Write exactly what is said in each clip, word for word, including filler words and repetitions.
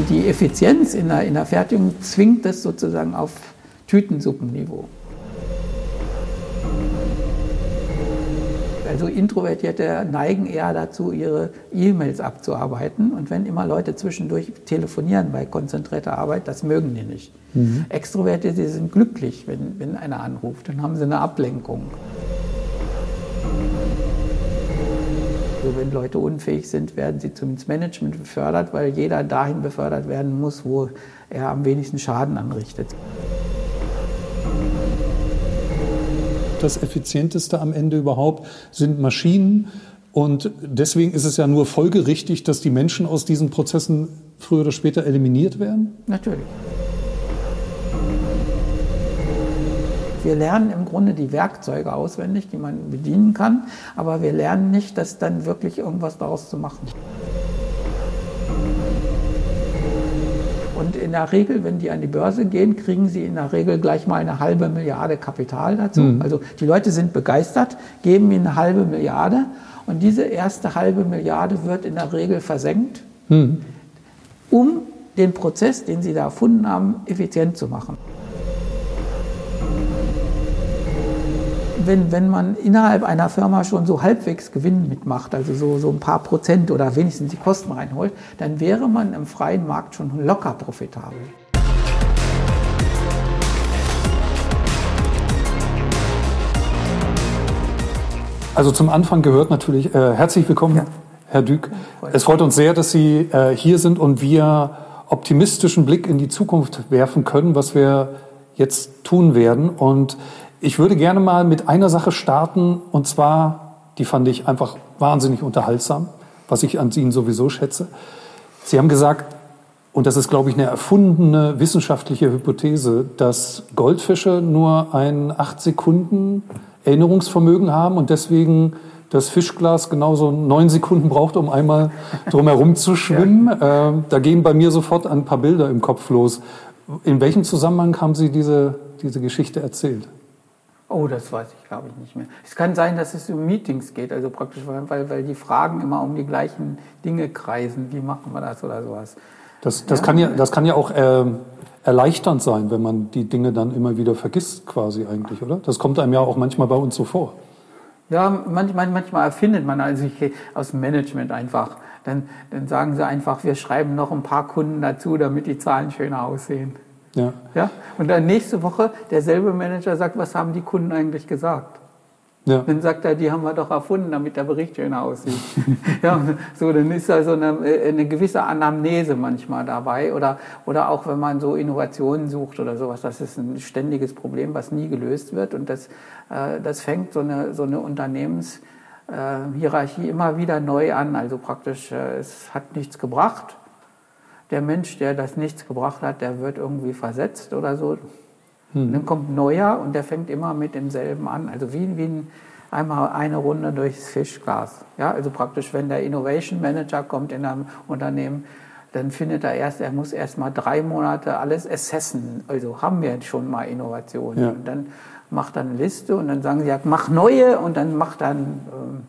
die Effizienz in der, in der Fertigung zwingt das sozusagen auf Tütensuppenniveau. Also Introvertierte neigen eher dazu, ihre E-Mails abzuarbeiten. Und wenn immer Leute zwischendurch telefonieren bei konzentrierter Arbeit, das mögen die nicht. Mhm. Extrovertierte sind glücklich, wenn, wenn einer anruft, dann haben sie eine Ablenkung. Also wenn Leute unfähig sind, werden sie zum Management befördert, weil jeder dahin befördert werden muss, wo er am wenigsten Schaden anrichtet. Das Effizienteste am Ende überhaupt sind Maschinen. Und deswegen ist es ja nur folgerichtig, dass die Menschen aus diesen Prozessen früher oder später eliminiert werden? Natürlich. Wir lernen im Grunde die Werkzeuge auswendig, die man bedienen kann, aber wir lernen nicht, das dann wirklich irgendwas daraus zu machen. Und in der Regel, wenn die an die Börse gehen, kriegen sie in der Regel gleich mal eine halbe Milliarde Kapital dazu. Mhm. Also die Leute sind begeistert, geben ihnen eine halbe Milliarde und diese erste halbe Milliarde wird in der Regel versenkt, mhm. um den Prozess, den sie da erfunden haben, effizient zu machen. Wenn, wenn man innerhalb einer Firma schon so halbwegs Gewinn mitmacht, also so, so ein paar Prozent oder wenigstens die Kosten reinholt, dann wäre man im freien Markt schon locker profitabel. Also zum Anfang gehört natürlich, äh, herzlich willkommen, ja. Herr Dück. Ja, es freut uns sehr, dass Sie äh, hier sind und wir optimistischen Blick in die Zukunft werfen können, was wir jetzt tun werden. Und ich würde gerne mal mit einer Sache starten, und zwar, die fand ich einfach wahnsinnig unterhaltsam, was ich an Ihnen sowieso schätze. Sie haben gesagt, und das ist, glaube ich, eine erfundene wissenschaftliche Hypothese, dass Goldfische nur ein acht Sekunden Erinnerungsvermögen haben und deswegen das Fischglas genauso neun Sekunden braucht, um einmal drumherum zu schwimmen. Ja. Äh, da gehen bei mir sofort ein paar Bilder im Kopf los. In welchem Zusammenhang haben Sie diese, diese Geschichte erzählt? Oh, das weiß ich, glaube ich, nicht mehr. Es kann sein, dass es um Meetings geht, also praktisch, weil, weil die Fragen immer um die gleichen Dinge kreisen. Wie machen wir das oder sowas? Das, das, ja. Kann, ja, das kann ja auch äh, erleichternd sein, wenn man die Dinge dann immer wieder vergisst, quasi eigentlich, oder? Das kommt einem ja auch manchmal bei uns so vor. Ja, manchmal, manchmal erfindet man, also ich, aus dem Management einfach. Dann, dann sagen sie einfach, wir schreiben noch ein paar Kunden dazu, damit die Zahlen schöner aussehen. Ja. Ja? Und dann nächste Woche derselbe Manager sagt, was haben die Kunden eigentlich gesagt? Ja. Dann sagt er, die haben wir doch erfunden, damit der Bericht schöner aussieht. Ja, so, dann ist da so eine, eine gewisse Anamnese manchmal dabei. Oder, oder auch wenn man so Innovationen sucht oder sowas, das ist ein ständiges Problem, was nie gelöst wird. Und das, äh, das fängt so eine, so eine Unternehmenshierarchie äh, immer wieder neu an. Also praktisch, äh, es hat nichts gebracht. Der Mensch, der das nichts gebracht hat, der wird irgendwie versetzt oder so. Hm. Dann kommt ein neuer und der fängt immer mit demselben an. Also wie, wie ein, einmal eine Runde durchs Fischglas. Ja, also praktisch, wenn der Innovation Manager kommt in einem Unternehmen, dann findet er erst, er muss erst mal drei Monate alles assessen. Also haben wir schon mal Innovationen. Ja. Und dann macht er eine Liste und dann sagen sie, ja, mach neue und dann macht dann ähm,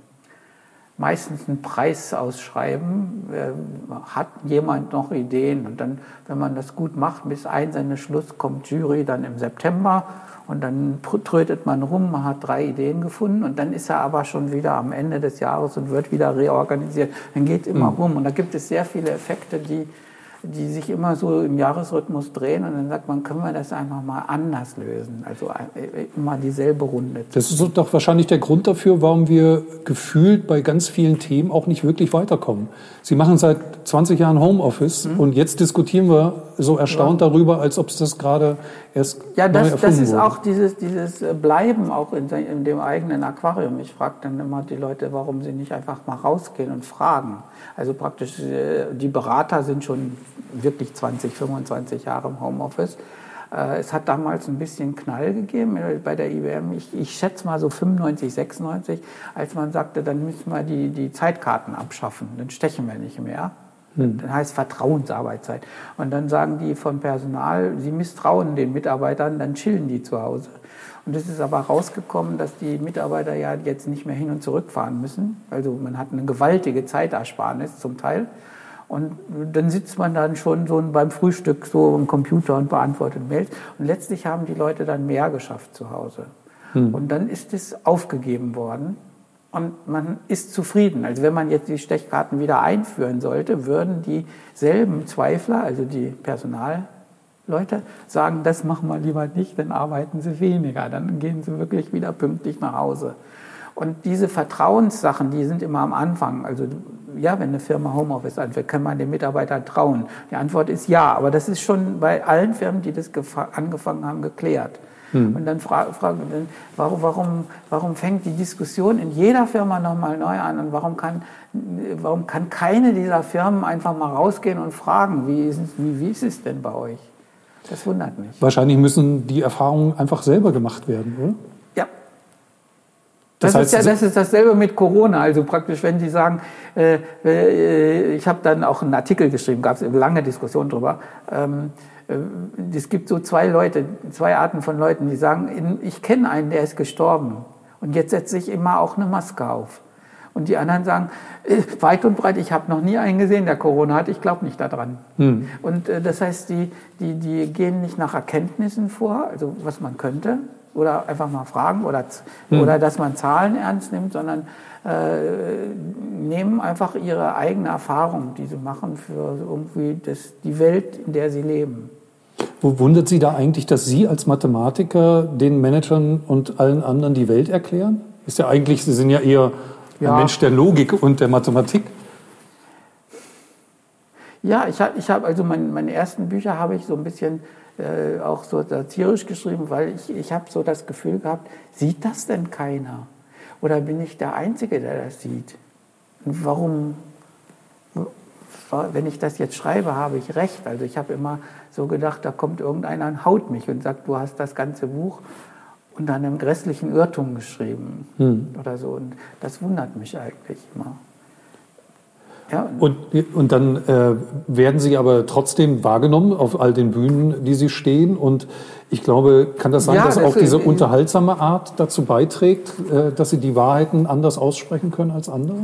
meistens einen Preis ausschreiben, äh, hat jemand noch Ideen und dann, wenn man das gut macht, bis Einsendeschluss kommt Jury dann im September und dann trötet man rum, man hat drei Ideen gefunden und dann ist er aber schon wieder am Ende des Jahres und wird wieder reorganisiert. Dann geht es immer mhm. rum und da gibt es sehr viele Effekte, die die sich immer so im Jahresrhythmus drehen und dann sagt man, können wir das einfach mal anders lösen, also immer dieselbe Runde. Das ist doch wahrscheinlich der Grund dafür, warum wir gefühlt bei ganz vielen Themen auch nicht wirklich weiterkommen. Sie machen seit zwanzig Jahren Homeoffice mhm. und jetzt diskutieren wir so erstaunt ja. darüber, als ob es das gerade erst ja, das, neu erfunden das ist wurde. auch dieses, dieses Bleiben auch in, in dem eigenen Aquarium. Ich frage dann immer die Leute, warum sie nicht einfach mal rausgehen und fragen. Also praktisch, die Berater sind schon wirklich zwanzig, fünfundzwanzig Jahre im Homeoffice. Es hat damals ein bisschen Knall gegeben bei der I B M. Ich, ich schätze mal so fünfundneunzig, sechsundneunzig, als man sagte, dann müssen wir die, die Zeitkarten abschaffen, dann stechen wir nicht mehr. Hm. Das heißt Vertrauensarbeitszeit. Und dann sagen die vom Personal, sie misstrauen den Mitarbeitern, dann chillen die zu Hause. Und es ist aber rausgekommen, dass die Mitarbeiter ja jetzt nicht mehr hin und zurück fahren müssen. Also man hat eine gewaltige Zeitersparnis zum Teil. Und dann sitzt man dann schon so beim Frühstück so am Computer und beantwortet Mails. Und letztlich haben die Leute dann mehr geschafft zu Hause. Hm. Und dann ist es aufgegeben worden. Und man ist zufrieden. Also wenn man jetzt die Stechkarten wieder einführen sollte, würden dieselben Zweifler, also die Personalleute, sagen, das machen wir lieber nicht, dann arbeiten sie weniger. Dann gehen sie wirklich wieder pünktlich nach Hause. Und diese Vertrauenssachen, die sind immer am Anfang. Also ja, wenn eine Firma Homeoffice anfängt, kann man den Mitarbeitern trauen. Die Antwort ist ja, aber das ist schon bei allen Firmen, die das angefangen haben, geklärt. Hm. Und dann fragen fra warum, warum, warum fängt die Diskussion in jeder Firma nochmal neu an? Und warum kann, warum kann keine dieser Firmen einfach mal rausgehen und fragen, wie ist, wie, wie ist es denn bei euch? Das wundert mich. Wahrscheinlich müssen die Erfahrungen einfach selber gemacht werden, oder? Ja. Das, das, heißt, ist ja, das ist dasselbe mit Corona. Also praktisch, wenn die sagen, äh, äh, ich habe dann auch einen Artikel geschrieben, gab es eine lange Diskussion drüber. Ähm, äh, es gibt so zwei Leute, zwei Arten von Leuten, die sagen, ich kenne einen, der ist gestorben und jetzt setze ich immer auch eine Maske auf. Und die anderen sagen, äh, weit und breit, ich habe noch nie einen gesehen, der Corona hat, ich glaube nicht daran. Hm. Und äh, das heißt, die, die, die gehen nicht nach Erkenntnissen vor, also was man könnte, oder einfach mal fragen oder, hm. oder dass man Zahlen ernst nimmt, sondern äh, nehmen einfach ihre eigene Erfahrung, die sie machen für irgendwie das, die Welt, in der sie leben. Wo wundert Sie da eigentlich, dass Sie als Mathematiker den Managern und allen anderen die Welt erklären? Ist ja eigentlich, Sie sind ja eher ja. ein Mensch der Logik und der Mathematik. Ja, ich habe ich hab also mein, meine ersten Bücher habe ich so ein bisschen äh, auch so satirisch geschrieben, weil ich, ich habe so das Gefühl gehabt, sieht das denn keiner? Oder bin ich der Einzige, der das sieht? Und warum, wenn ich das jetzt schreibe, habe ich recht? Also ich habe immer so gedacht, da kommt irgendeiner und haut mich und sagt, du hast das ganze Buch unter einem grässlichen Irrtum geschrieben hm. oder so. Und das wundert mich eigentlich immer. Ja, und, und dann äh, werden Sie aber trotzdem wahrgenommen auf all den Bühnen, die Sie stehen. Und ich glaube, kann das sein, ja, dass das auch diese äh, unterhaltsame Art dazu beiträgt, äh, dass Sie die Wahrheiten anders aussprechen können als andere?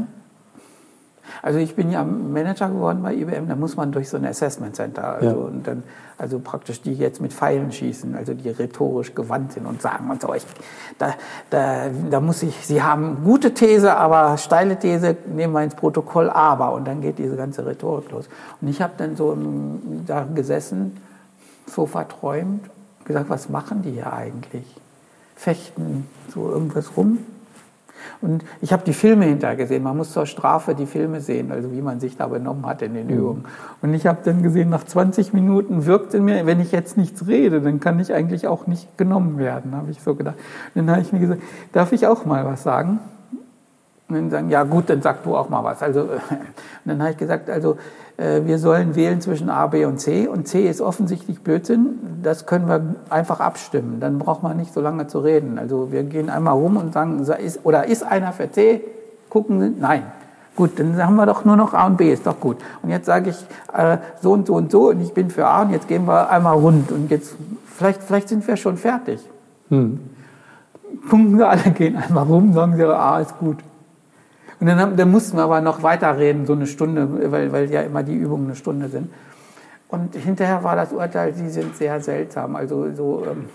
Also ich bin ja Manager geworden bei I B M, da muss man durch so ein Assessment Center, also, ja. und dann, also praktisch die jetzt mit Pfeilen schießen, also die rhetorisch gewandt sind und sagen und so. Ich, da, da, da muss ich, Sie haben gute These, aber steile These nehmen wir ins Protokoll, aber, und dann geht diese ganze Rhetorik los. Und ich habe dann so da gesessen, so verträumt, gesagt, was machen die hier eigentlich? Fechten so irgendwas rum? Und ich habe die Filme hinterher gesehen. Man muss zur Strafe die Filme sehen, also wie man sich da benommen hat in den Übungen. Und ich habe dann gesehen, nach zwanzig Minuten wirkt in mir, wenn ich jetzt nichts rede, dann kann ich eigentlich auch nicht genommen werden, habe ich so gedacht. Und dann habe ich mir gesagt, darf ich auch mal was sagen? Und dann sagen, ja gut, dann sag du auch mal was. Also, und dann habe ich gesagt, also wir sollen wählen zwischen A, B und C. Und C ist offensichtlich Blödsinn. Das können wir einfach abstimmen. Dann braucht man nicht so lange zu reden. Also wir gehen einmal rum und sagen, ist, oder ist einer für C? Gucken Sie, nein. Gut, dann haben wir doch nur noch A und B, ist doch gut. Und jetzt sage ich äh, so und so und so und ich bin für A und jetzt gehen wir einmal rund. Und jetzt, vielleicht, vielleicht sind wir schon fertig. Hm. Gucken Sie alle, gehen einmal rum, sagen Sie, A ist gut. Und dann, haben, dann mussten wir aber noch weiterreden, so eine Stunde, weil, weil ja immer die Übungen eine Stunde sind. Und hinterher war das Urteil, sie sind sehr seltsam. Also so, ähm,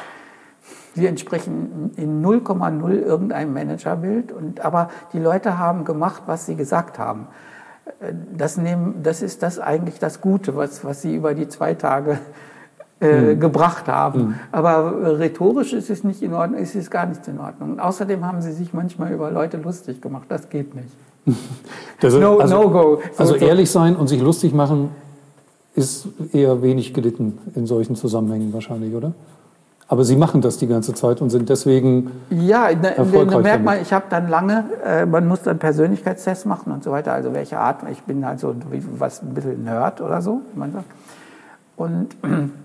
sie entsprechen in null Komma null irgendeinem Managerbild. Und, aber die Leute haben gemacht, was sie gesagt haben. Das, nehmen, das ist das eigentlich das Gute, was, was sie über die zwei Tage äh, mhm. gebracht haben. Mhm. Aber rhetorisch ist es nicht in Ordnung, ist es gar nicht in Ordnung. Und außerdem haben sie sich manchmal über Leute lustig gemacht. Das geht nicht. Das, no, also, no go. So, also so. Ehrlich sein und sich lustig machen ist eher wenig gelitten in solchen Zusammenhängen wahrscheinlich, oder? Aber Sie machen das die ganze Zeit und sind deswegen ja, ne, erfolgreich ne, merkt man, damit. ich habe dann lange, äh, man muss dann Persönlichkeitstests machen und so weiter, also welche Art, ich bin halt so was ein bisschen Nerd oder so, wie man sagt. Und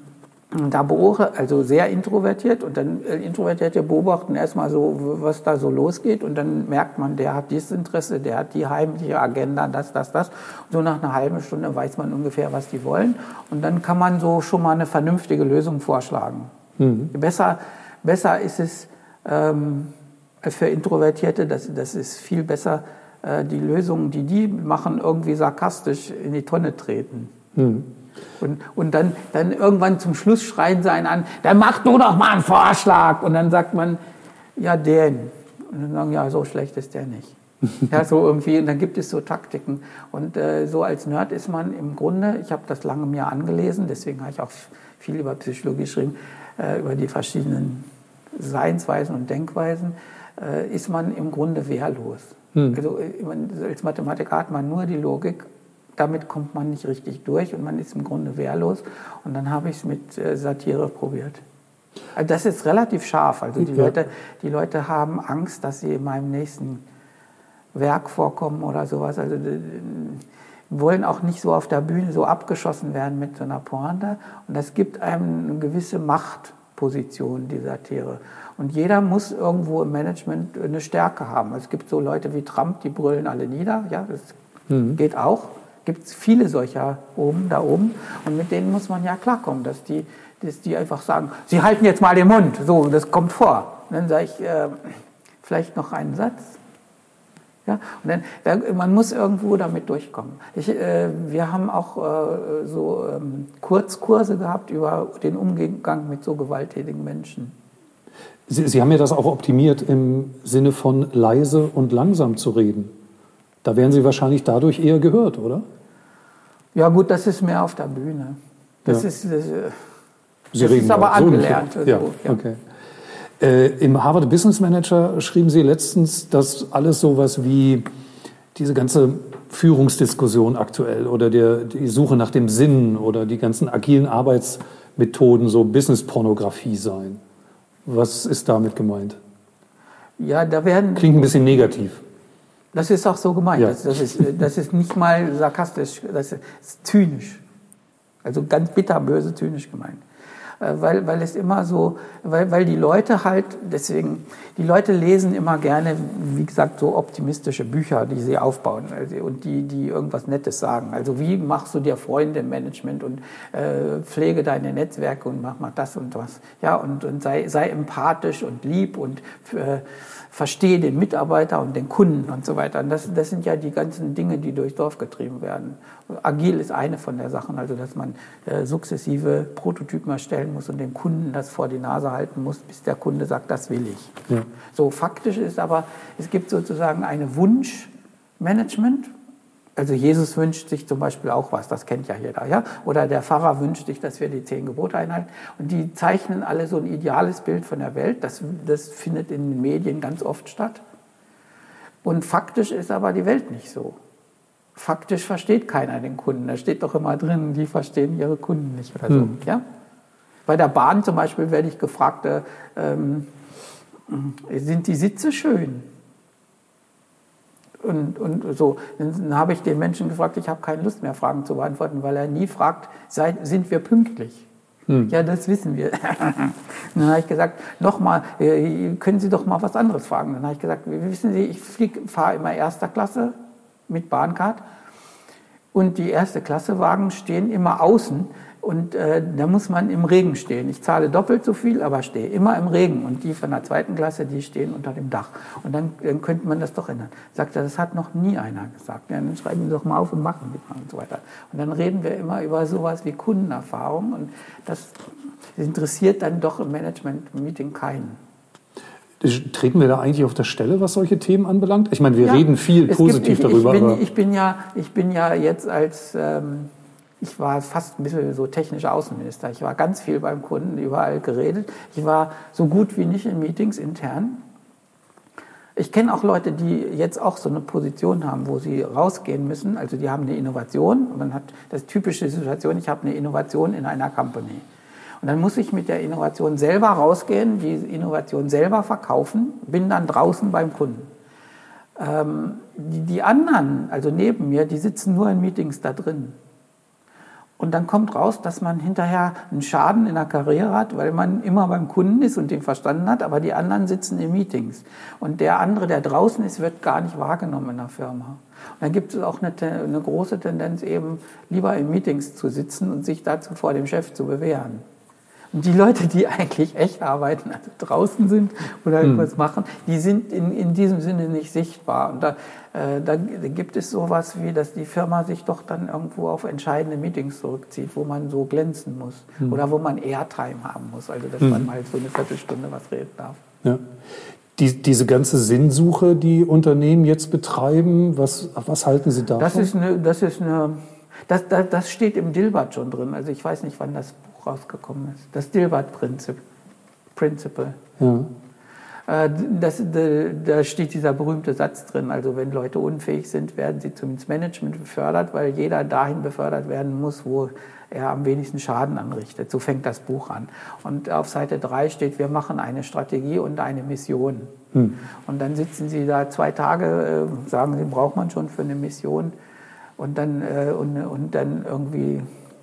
da beobachte, also sehr introvertiert und dann äh, Introvertierte beobachten erstmal so, was da so losgeht und dann merkt man, der hat dieses Interesse, der hat die heimliche Agenda, das, das, das. Und so nach einer halben Stunde weiß man ungefähr, was die wollen und dann kann man so schon mal eine vernünftige Lösung vorschlagen. Mhm. Besser, besser ist es ähm, für Introvertierte, das, das ist viel besser, äh, die Lösungen, die die machen, irgendwie sarkastisch in die Tonne treten. Mhm. Und, und dann, dann irgendwann zum Schluss schreien sie einen an, dann mach du doch mal einen Vorschlag. Und dann sagt man, ja, den. Und dann sagen, ja, so schlecht ist der nicht. Ja, so irgendwie. Und dann gibt es so Taktiken. Und äh, so als Nerd ist man im Grunde, ich habe das lange mir angelesen, deswegen habe ich auch viel über Psychologie geschrieben, äh, über die verschiedenen Seinsweisen und Denkweisen, äh, ist man im Grunde wehrlos. Hm. Also als Mathematiker hat man nur die Logik, damit kommt man nicht richtig durch und man ist im Grunde wehrlos. Und dann habe ich es mit äh, Satire probiert. Also das ist relativ scharf. Also die, ja. Leute, die Leute haben Angst, dass sie in meinem nächsten Werk vorkommen oder sowas. Also die wollen auch nicht so auf der Bühne so abgeschossen werden mit so einer Pointe. Und das gibt einem eine gewisse Machtposition, die Satire. Und jeder muss irgendwo im Management eine Stärke haben. Es gibt so Leute wie Trump, die brüllen alle nieder. Ja, das mhm. geht auch. Gibt es viele solcher oben, da oben. Und mit denen muss man ja klarkommen, dass die, dass die einfach sagen, Sie halten jetzt mal den Mund. So, das kommt vor. Und dann sage ich, äh, vielleicht noch einen Satz. Ja? Und dann, da, man muss irgendwo damit durchkommen. Ich, äh, wir haben auch äh, so ähm, Kurzkurse gehabt über den Umgang mit so gewalttätigen Menschen. Sie, Sie haben ja das auch optimiert im Sinne von leise und langsam zu reden. Da werden Sie wahrscheinlich dadurch eher gehört, oder? Ja gut, das ist mehr auf der Bühne. Das ja. ist, das, Sie das reden ist aber so angelernt. Also, ja, ja. Okay. Äh, Im Harvard Business Manager schrieben Sie letztens, dass alles sowas wie diese ganze Führungsdiskussion aktuell oder der, die Suche nach dem Sinn oder die ganzen agilen Arbeitsmethoden so Business-Pornografie seien. Was ist damit gemeint? Ja, da werden... Klingt ein bisschen negativ. Das ist auch so gemeint. Ja. Das, das, ist, das ist nicht mal sarkastisch, das ist zynisch. Also ganz bitterböse zynisch gemeint. Weil, weil es immer so, weil, weil die Leute halt, deswegen, die Leute lesen immer gerne, wie gesagt, so optimistische Bücher, die sie aufbauen und die, die irgendwas Nettes sagen. Also wie machst du dir Freunde im Management und äh, pflege deine Netzwerke und mach mal das und was. Ja, und, und sei, sei empathisch und lieb und äh, verstehe den Mitarbeiter und den Kunden und so weiter. Und das, das sind ja die ganzen Dinge, die durchs Dorf getrieben werden. Agil ist eine von der Sachen, also dass man äh, sukzessive Prototypen erstellen muss und dem Kunden das vor die Nase halten muss, bis der Kunde sagt, das will ich. Ja. So faktisch ist aber, es gibt sozusagen eine Wunschmanagement. Also Jesus wünscht sich zum Beispiel auch was, das kennt ja jeder, ja? Oder der Pfarrer wünscht sich, dass wir die zehn Gebote einhalten. Und die zeichnen alle so ein ideales Bild von der Welt. Das, das findet in den Medien ganz oft statt. Und faktisch ist aber die Welt nicht so. Faktisch versteht keiner den Kunden. Da steht doch immer drin, die verstehen ihre Kunden nicht oder so. Hm. Ja? Bei der Bahn zum Beispiel werde ich gefragt, äh, ähm, sind die Sitze schön? Und, und so, dann habe ich den Menschen gefragt, ich habe keine Lust mehr, Fragen zu beantworten, weil er nie fragt, sei, sind wir pünktlich? Hm. Ja, das wissen wir. Dann habe ich gesagt, nochmal, können Sie doch mal was anderes fragen. Dann habe ich gesagt, wissen Sie, ich fahre immer erster Klasse mit Bahncard und die erste Klasse Wagen stehen immer außen und äh, da muss man im Regen stehen. Ich zahle doppelt so viel, aber stehe immer im Regen. Und die von der zweiten Klasse, die stehen unter dem Dach. Und dann, dann könnte man das doch ändern. Sagt er, das hat noch nie einer gesagt. Ja, dann schreiben Sie doch mal auf und machen wir und so weiter. Und dann reden wir immer über sowas wie Kundenerfahrung. Und das interessiert dann doch im Management-Meeting keinen. Treten wir da eigentlich auf der Stelle, was solche Themen anbelangt? Ich meine, wir ja, reden viel positiv gibt, ich, darüber. Ich bin, aber ich, bin ja, ich bin ja jetzt als... Ähm, Ich war fast ein bisschen so technischer Außenminister. Ich war ganz viel beim Kunden, überall geredet. Ich war so gut wie nicht in Meetings intern. Ich kenne auch Leute, die jetzt auch so eine Position haben, wo sie rausgehen müssen. Also die haben eine Innovation. Und man hat das typische Situation, ich habe eine Innovation in einer Company. Und dann muss ich mit der Innovation selber rausgehen, die Innovation selber verkaufen, bin dann draußen beim Kunden. Ähm, die, die anderen, also neben mir, die sitzen nur in Meetings da drin. Und dann kommt raus, dass man hinterher einen Schaden in der Karriere hat, weil man immer beim Kunden ist und den verstanden hat, aber die anderen sitzen in Meetings. Und der andere, der draußen ist, wird gar nicht wahrgenommen in der Firma. Und dann gibt es auch eine, eine große Tendenz, eben lieber in Meetings zu sitzen und sich dazu vor dem Chef zu bewähren. Und die Leute, die eigentlich echt arbeiten, also draußen sind oder irgendwas hm. machen, die sind in, in diesem Sinne nicht sichtbar. Und da, äh, da gibt es sowas wie, dass die Firma sich doch dann irgendwo auf entscheidende Meetings zurückzieht, wo man so glänzen muss hm. oder wo man Airtime haben muss, also dass hm. man mal so eine Viertelstunde was reden darf. Ja. Die, diese ganze Sinnsuche, die Unternehmen jetzt betreiben, was, was halten Sie davon? Das ist eine, das ist eine, das, das, das steht im Dilbert schon drin. Also ich weiß nicht, wann das Buch rausgekommen ist. Das Dilbert-Prinzip. Principle. Ja. Das, da steht dieser berühmte Satz drin, also wenn Leute unfähig sind, werden sie zum Management befördert, weil jeder dahin befördert werden muss, wo er am wenigsten Schaden anrichtet. So fängt das Buch an. Und auf Seite drei steht, wir machen eine Strategie und eine Mission. Hm. Und dann sitzen sie da zwei Tage, sagen sie, braucht man schon für eine Mission, und dann, und, und dann irgendwie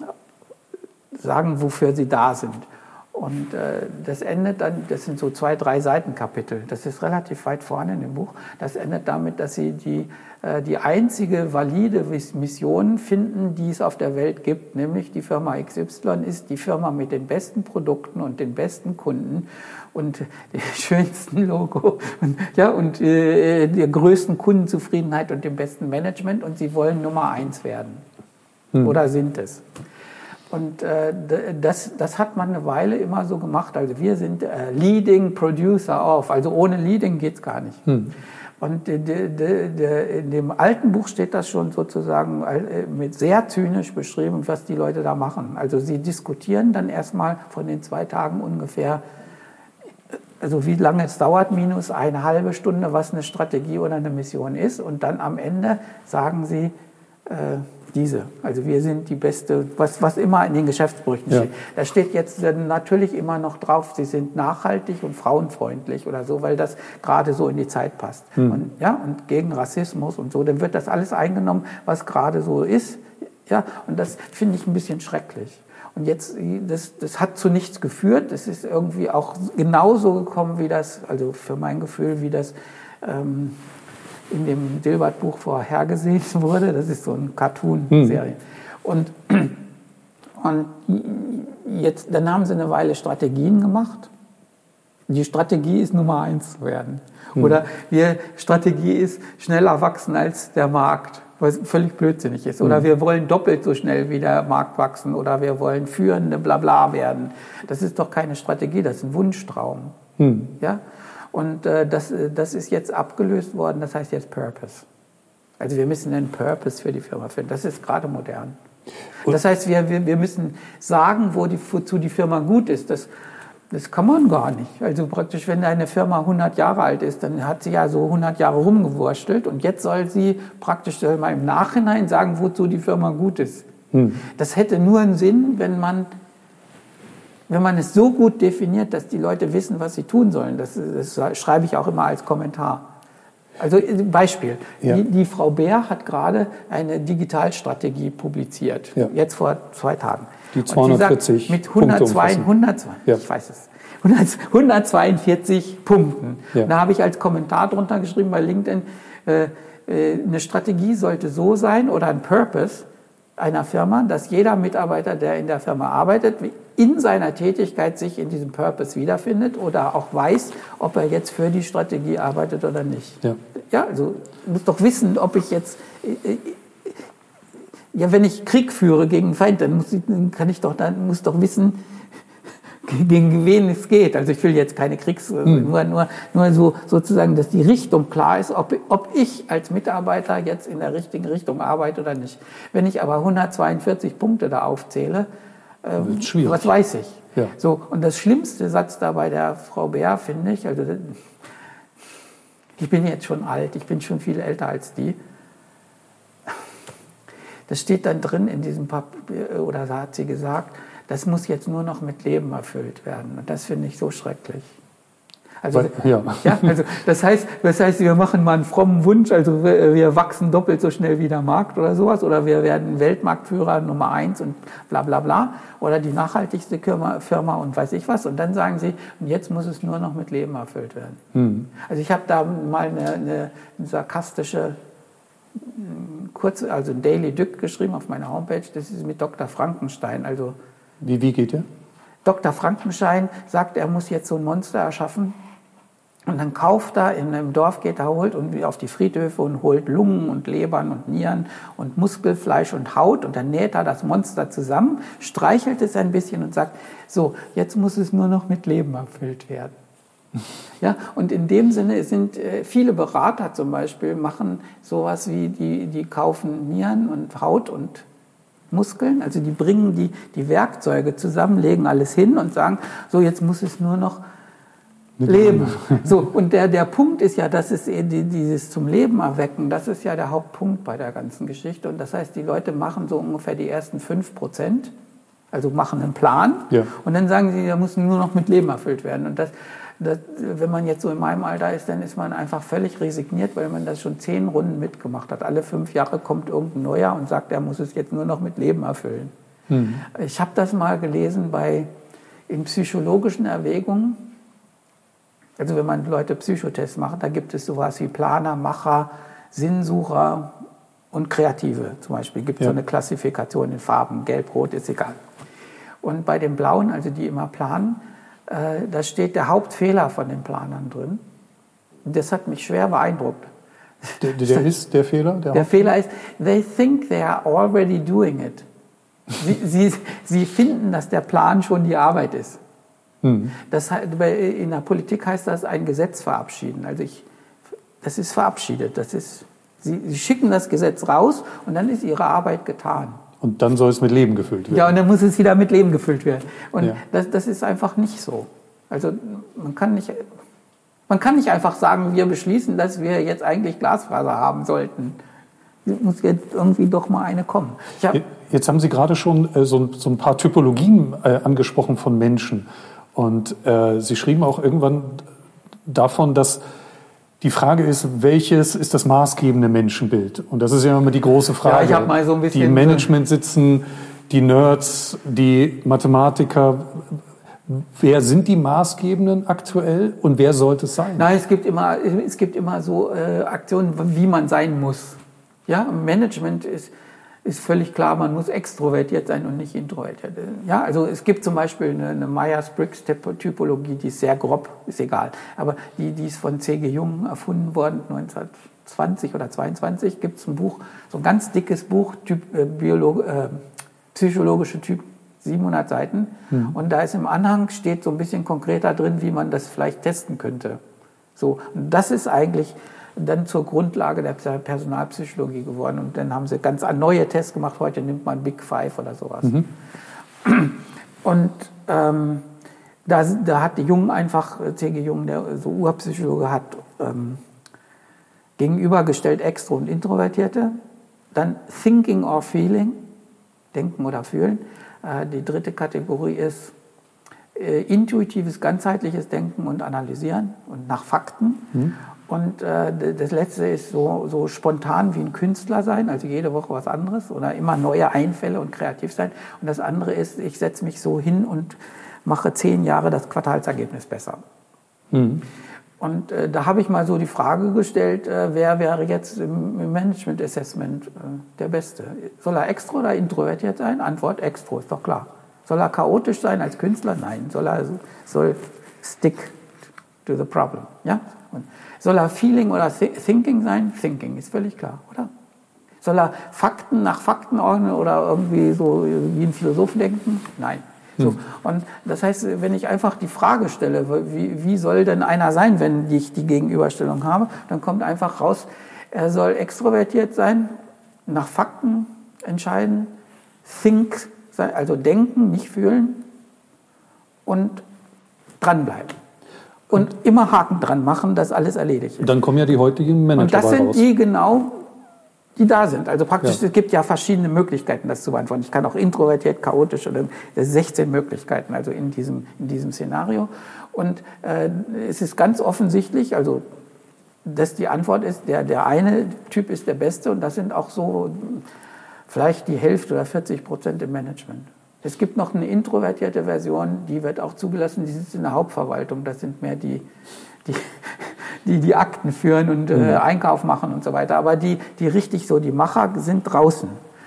sagen, wofür sie da sind. Und äh, das endet dann, das sind so zwei, drei Seitenkapitel, das ist relativ weit vorne in dem Buch, das endet damit, dass sie die, äh, die einzige valide Mission finden, die es auf der Welt gibt, nämlich die Firma X Y ist die Firma mit den besten Produkten und den besten Kunden und dem schönsten Logo und, ja, und äh, der größten Kundenzufriedenheit und dem besten Management, und sie wollen Nummer eins werden. Hm. Oder sind es. Und äh, das, das hat man eine Weile immer so gemacht. Also wir sind äh, Leading Producer of, also ohne Leading geht's gar nicht. Hm. Und de, de, de, in dem alten Buch steht das schon sozusagen äh, mit sehr zynisch beschrieben, was die Leute da machen. Also sie diskutieren dann erstmal von den zwei Tagen ungefähr, also wie lange es dauert, minus eine halbe Stunde, was eine Strategie oder eine Mission ist. Und dann am Ende sagen sie, äh, diese. Also wir sind die beste, was, was immer in den Geschäftsberichten steht. Ja. Da steht jetzt natürlich immer noch drauf, sie sind nachhaltig und frauenfreundlich oder so, weil das gerade so in die Zeit passt. Hm. Und, ja, und gegen Rassismus und so, dann wird das alles eingenommen, was gerade so ist. Ja, und das finde ich ein bisschen schrecklich. Und jetzt, das, das hat zu nichts geführt. Das ist irgendwie auch genauso gekommen, wie das, also für mein Gefühl, wie das ähm, in dem Dilbert-Buch vorhergesehen wurde. Das ist so eine Cartoon-Serie. Hm. Und, und jetzt, dann haben sie eine Weile Strategien gemacht. Die Strategie ist Nummer eins zu werden. Hm. Oder die Strategie ist schneller wachsen als der Markt, was völlig blödsinnig ist. Oder hm. wir wollen doppelt so schnell wie der Markt wachsen. Oder wir wollen führende Blabla werden. Das ist doch keine Strategie, das ist ein Wunschtraum. Hm. Ja? Und äh, das, das ist jetzt abgelöst worden, das heißt jetzt Purpose. Also wir müssen einen Purpose für die Firma finden, das ist gerade modern. Und das heißt, wir, wir, wir müssen sagen, wo die, wozu die Firma gut ist. Das, das kann man gar nicht. Also praktisch, wenn eine Firma hundert Jahre alt ist, dann hat sie ja so hundert Jahre rumgewurstelt und jetzt soll sie praktisch soll mal im Nachhinein sagen, wozu die Firma gut ist. Hm. Das hätte nur einen Sinn, wenn man Wenn man es so gut definiert, dass die Leute wissen, was sie tun sollen. Das, das schreibe ich auch immer als Kommentar. Also Beispiel. Ja. Die, die Frau Bär hat gerade eine Digitalstrategie publiziert. Ja. Jetzt vor zwei Tagen. Die zweihundertvierzig mit hundertzwei, hundertzwei, ja. Ich weiß es. hundertzweiundvierzig Punkten. Ja. Da habe ich als Kommentar drunter geschrieben bei LinkedIn, äh, eine Strategie sollte so sein oder ein Purpose einer Firma, dass jeder Mitarbeiter, der in der Firma arbeitet, in seiner Tätigkeit sich in diesem Purpose wiederfindet oder auch weiß, ob er jetzt für die Strategie arbeitet oder nicht. Ja, ja, also ich muss doch wissen, ob ich jetzt, ja, wenn ich Krieg führe gegen einen Feind, dann muss ich, dann kann ich doch, dann muss doch wissen, gegen wen es geht. Also ich will jetzt keine Kriegs, hm. nur, nur, nur so sozusagen, dass die Richtung klar ist, ob, ob ich als Mitarbeiter jetzt in der richtigen Richtung arbeite oder nicht. Wenn ich aber hundertzweiundvierzig Punkte da aufzähle, ähm, was weiß ich? Ja. So, und das schlimmste Satz da bei der Frau Bär, finde ich, also ich bin jetzt schon alt, ich bin schon viel älter als die. Das steht dann drin in diesem Papier, oder hat sie gesagt, das muss jetzt nur noch mit Leben erfüllt werden. Und das finde ich so schrecklich. Also, Weil, ja. Ja, also das heißt, das heißt, wir machen mal einen frommen Wunsch, also wir, wir wachsen doppelt so schnell wie der Markt oder sowas, oder wir werden Weltmarktführer Nummer eins und bla bla bla, oder die nachhaltigste Firma und weiß ich was. Und dann sagen sie, und jetzt muss es nur noch mit Leben erfüllt werden. Hm. Also ich habe da mal eine, eine, eine sarkastische kurz, also ein Daily Dück geschrieben auf meiner Homepage, das ist mit Doktor Frankenstein, also Wie, wie geht der? Doktor Frankenstein sagt, er muss jetzt so ein Monster erschaffen. Und dann kauft er, in einem Dorf geht er, holt und auf die Friedhöfe und holt Lungen und Lebern und Nieren und Muskelfleisch und Haut und dann näht er das Monster zusammen, streichelt es ein bisschen und sagt, so, jetzt muss es nur noch mit Leben erfüllt werden. Ja, und in dem Sinne sind äh, viele Berater zum Beispiel, machen sowas wie, die, die kaufen Nieren und Haut und Muskeln, also die bringen die, die Werkzeuge zusammen, legen alles hin und sagen, so, jetzt muss es nur noch Leben. So, und der, der Punkt ist ja, das ist dieses zum Leben erwecken, das ist ja der Hauptpunkt bei der ganzen Geschichte. Und das heißt, die Leute machen so ungefähr die ersten fünf Prozent, also machen einen Plan. Ja. Und dann sagen sie, der muss nur noch mit Leben erfüllt werden. Und das, das, wenn man jetzt so in meinem Alter ist, dann ist man einfach völlig resigniert, weil man das schon zehn Runden mitgemacht hat. Alle fünf Jahre kommt irgendein Neuer und sagt, er muss es jetzt nur noch mit Leben erfüllen. Mhm. Ich habe das mal gelesen bei, in psychologischen Erwägungen. Also wenn man Leute Psychotests macht, da gibt es sowas wie Planer, Macher, Sinnsucher und Kreative. Zum Beispiel gibt es ja so eine Klassifikation in Farben, gelb, rot, ist egal. Und bei den Blauen, also die immer planen, äh, da steht der Hauptfehler von den Planern drin. Und das hat mich schwer beeindruckt. Der, der ist der Fehler? Der, der Fehler ist, they think they are already doing it. Sie, sie, sie finden, dass der Plan schon die Arbeit ist. Das, in der Politik heißt das ein Gesetz verabschieden. Also ich, das ist verabschiedet. Das ist, sie, sie schicken das Gesetz raus und dann ist ihre Arbeit getan. Und dann soll es mit Leben gefüllt werden. Ja, und dann muss es wieder mit Leben gefüllt werden. Und ja. das, das ist einfach nicht so. Also man kann nicht, man kann nicht einfach sagen, wir beschließen, dass wir jetzt eigentlich Glasfaser haben sollten. Es muss jetzt irgendwie doch mal eine kommen. Ich hab, jetzt haben Sie gerade schon äh, so, so ein paar Typologien äh, angesprochen von Menschen. Und äh, Sie schrieben auch irgendwann davon, dass die Frage ist, welches ist das maßgebende Menschenbild? Und das ist ja immer die große Frage. Ja, ich habe mal so ein bisschen die im Management sitzen, die Nerds, die Mathematiker. Wer sind die Maßgebenden aktuell und wer sollte es sein? Nein, es gibt immer, es gibt immer so äh, Aktionen, wie man sein muss. Ja, im Management ist ist völlig klar, man muss extrovertiert sein und nicht introvertiert. Ja, also es gibt zum Beispiel eine, eine Myers-Briggs-Typologie, die ist sehr grob, ist egal. Aber die, die ist von C G Jung erfunden worden, neunzehnhundertzwanzig oder zweiundzwanzig, gibt es ein Buch, so ein ganz dickes Buch, typ, äh, Biolog, äh, psychologische Typ, siebenhundert Seiten. Mhm. Und da ist im Anhang, steht so ein bisschen konkreter drin, wie man das vielleicht testen könnte. So, und das ist eigentlich dann zur Grundlage der Personalpsychologie geworden. Und dann haben sie ganz neue Tests gemacht. Heute nimmt man Big Five oder sowas. Mhm. Und ähm, da, da hat Jung einfach, C G Jung, der so Urpsychologe, hat ähm, gegenübergestellt Extro- und Introvertierte. Dann Thinking or Feeling, Denken oder Fühlen. Äh, die dritte Kategorie ist äh, intuitives, ganzheitliches Denken und Analysieren und nach Fakten. Mhm. Und äh, das Letzte ist so, so spontan wie ein Künstler sein, also jede Woche was anderes oder immer neue Einfälle und kreativ sein. Und das andere ist, ich setze mich so hin und mache zehn Jahre das Quartalsergebnis besser. Mhm. Und äh, da habe ich mal so die Frage gestellt, äh, wer wäre jetzt im, im Management Assessment äh, der Beste? Soll er extro oder introvertiert sein? Antwort, extro, ist doch klar. Soll er chaotisch sein als Künstler? Nein. Soll er soll stick to the problem? Ja? Und soll er Feeling oder Thinking sein? Thinking, ist völlig klar, oder? Soll er Fakten nach Fakten ordnen oder irgendwie so wie ein Philosoph denken? Nein. So. Hm. Und das heißt, wenn ich einfach die Frage stelle, wie, wie soll denn einer sein, wenn ich die Gegenüberstellung habe, dann kommt einfach raus, er soll extrovertiert sein, nach Fakten entscheiden, think, also denken, nicht fühlen und dranbleiben. Und immer Haken dran machen, dass alles erledigt ist. Dann kommen ja die heutigen Manager raus. Und das sind die genau, die da sind. Also praktisch, ja. Es gibt ja verschiedene Möglichkeiten, das zu beantworten. Ich kann auch introvertiert, chaotisch oder sechzehn Möglichkeiten, also in diesem, in diesem Szenario. Und äh, es ist ganz offensichtlich, also dass die Antwort ist, der, der eine Typ ist der Beste und das sind auch so vielleicht die Hälfte oder vierzig Prozent im Management. Es gibt noch eine introvertierte Version, die wird auch zugelassen, die sitzt in der Hauptverwaltung. Das sind mehr die, die, die, die Akten führen und äh, Einkauf machen und so weiter. Aber die, die richtig so, die Macher sind draußen.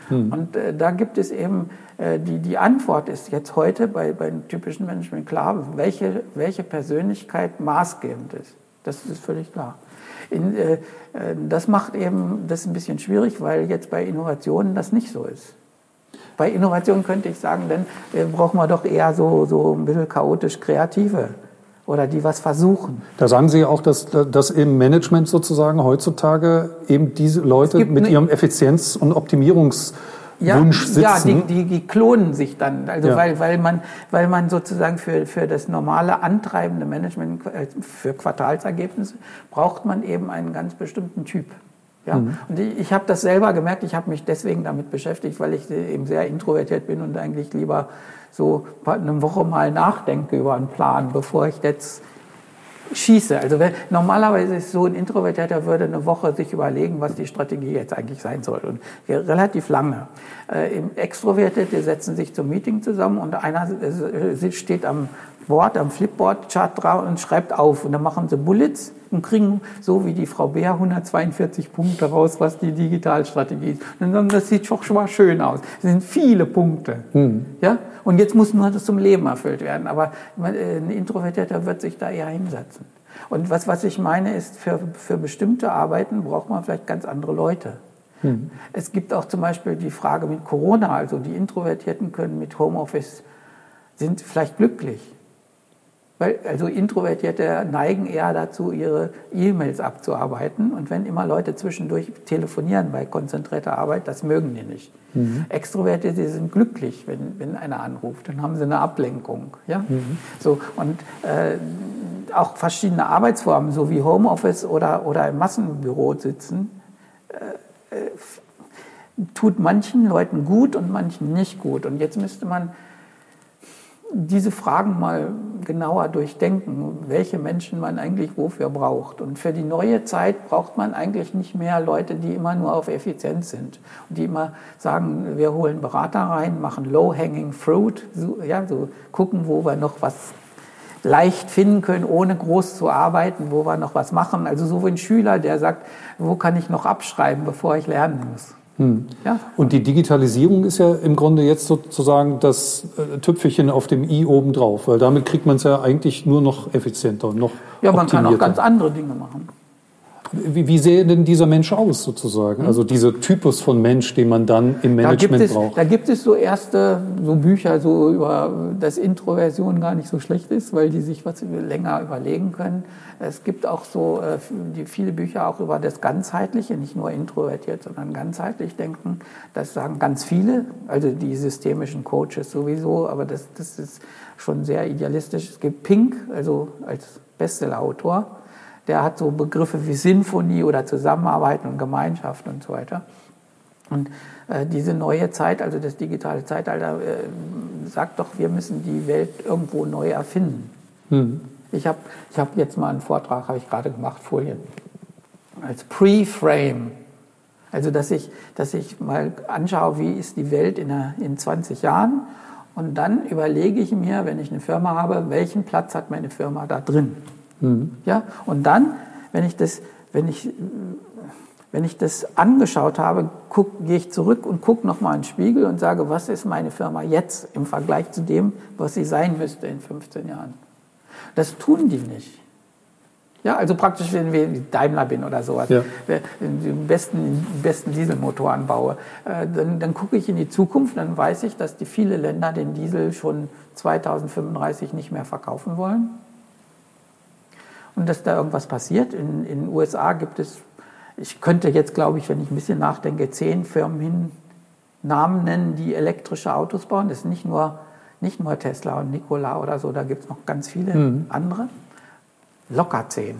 Mhm. Und äh, da gibt es eben, äh, die, die Antwort ist jetzt heute bei, bei einem typischen Management klar, welche, welche Persönlichkeit maßgebend ist. Das ist völlig klar. In, äh, das macht eben das ein bisschen schwierig, weil jetzt bei Innovationen das nicht so ist. Bei Innovationen könnte ich sagen, dann äh, brauchen wir doch eher so, so ein bisschen chaotisch Kreative oder die was versuchen. Da sagen Sie auch, dass, dass im Management sozusagen heutzutage eben diese Leute mit eine, ihrem Effizienz- und Optimierungs Ja, Wunsch sitzen. ja die, die, die klonen sich dann. Also ja. weil, weil, man, weil man sozusagen für, für das normale antreibende Management, für Quartalsergebnisse, braucht man eben einen ganz bestimmten Typ. Ja? Mhm. Und ich, ich habe das selber gemerkt, ich habe mich deswegen damit beschäftigt, weil ich eben sehr introvertiert bin und eigentlich lieber so eine Woche mal nachdenke über einen Plan, bevor ich jetzt schieße. Also wenn, normalerweise ist so ein Introvertierter würde eine Woche sich überlegen, was die Strategie jetzt eigentlich sein soll. Und ja, relativ lange. Äh, im Extrovertierte setzen sich zum Meeting zusammen und einer äh, steht am Board, am Flipboard-Chart drauf und schreibt auf. Und dann machen sie Bullets und kriegen, so wie die Frau Beer, hundertzweiundvierzig Punkte raus, was die Digitalstrategie ist. Und dann sagen, das sieht doch schon mal schön aus. Das sind viele Punkte. Mhm. Ja? Und jetzt muss nur das zum Leben erfüllt werden. Aber ein Introvertierter wird sich da eher hinsetzen. Und was, was ich meine, ist, für, für bestimmte Arbeiten braucht man vielleicht ganz andere Leute. Hm. Es gibt auch zum Beispiel die Frage mit Corona. Also die Introvertierten können mit Homeoffice, sind vielleicht glücklich. Weil, also Introvertierte neigen eher dazu, ihre E-Mails abzuarbeiten. Und wenn immer Leute zwischendurch telefonieren bei konzentrierter Arbeit, das mögen die nicht. Mhm. Extrovertierte sind glücklich, wenn, wenn einer anruft. Dann haben sie eine Ablenkung. Ja? Mhm. So, und äh, auch verschiedene Arbeitsformen, so wie Homeoffice oder, oder im Massenbüro sitzen, äh, äh, tut manchen Leuten gut und manchen nicht gut. Und jetzt müsste man diese Fragen mal genauer durchdenken, welche Menschen man eigentlich wofür braucht. Und für die neue Zeit braucht man eigentlich nicht mehr Leute, die immer nur auf Effizienz sind und die immer sagen, wir holen Berater rein, machen low-hanging fruit, so, ja, so gucken, wo wir noch was leicht finden können, ohne groß zu arbeiten, wo wir noch was machen. Also so wie ein Schüler, der sagt, wo kann ich noch abschreiben, bevor ich lernen muss. Hm. Ja. Und die Digitalisierung ist ja im Grunde jetzt sozusagen das äh, Tüpfelchen auf dem i obendrauf, weil damit kriegt man es ja eigentlich nur noch effizienter, noch Ja, man kann auch ganz andere Dinge machen. Wie, wie sähe denn dieser Mensch aus sozusagen? Hm. Also dieser Typus von Mensch, den man dann im Management da gibt es, braucht. Da gibt es so erste so Bücher so über, dass Introversion gar nicht so schlecht ist, weil die sich was länger überlegen können. Es gibt auch so äh, die, viele Bücher auch über das Ganzheitliche, nicht nur introvertiert, sondern ganzheitlich denken. Das sagen ganz viele, also die systemischen Coaches sowieso, aber das, das ist schon sehr idealistisch. Es gibt Pink, also als Bestsellerautor. Der hat so Begriffe wie Sinfonie oder Zusammenarbeit und Gemeinschaft und so weiter. Und äh, diese neue Zeit, also das digitale Zeitalter, äh, sagt doch, wir müssen die Welt irgendwo neu erfinden. Hm. Ich habe ich hab jetzt mal einen Vortrag, habe ich gerade gemacht, Folien, als Pre-Frame. Also dass ich, dass ich mal anschaue, wie ist die Welt in, der, in zwanzig Jahren. Und dann überlege ich mir, wenn ich eine Firma habe, welchen Platz hat meine Firma da drin. Mhm. Ja? Und dann, wenn ich das, wenn ich, wenn ich das angeschaut habe, guck, gehe ich zurück und gucke nochmal in den Spiegel und sage, was ist meine Firma jetzt im Vergleich zu dem, was sie sein müsste in fünfzehn Jahren. Das tun die nicht. Ja, also praktisch, wenn wir Daimler bin oder sowas, ja. den besten, besten Dieselmotor anbaue, dann, dann gucke ich in die Zukunft, dann weiß ich, dass die viele Länder den Diesel schon zweitausendfünfunddreißig nicht mehr verkaufen wollen. Und dass da irgendwas passiert. In, in den U S A gibt es, ich könnte jetzt, glaube ich, wenn ich ein bisschen nachdenke, zehn Firmen hin, Namen nennen, die elektrische Autos bauen. Das ist nicht nur, nicht nur Tesla und Nikola oder so, da gibt es noch ganz viele mhm. andere. Locker zehn.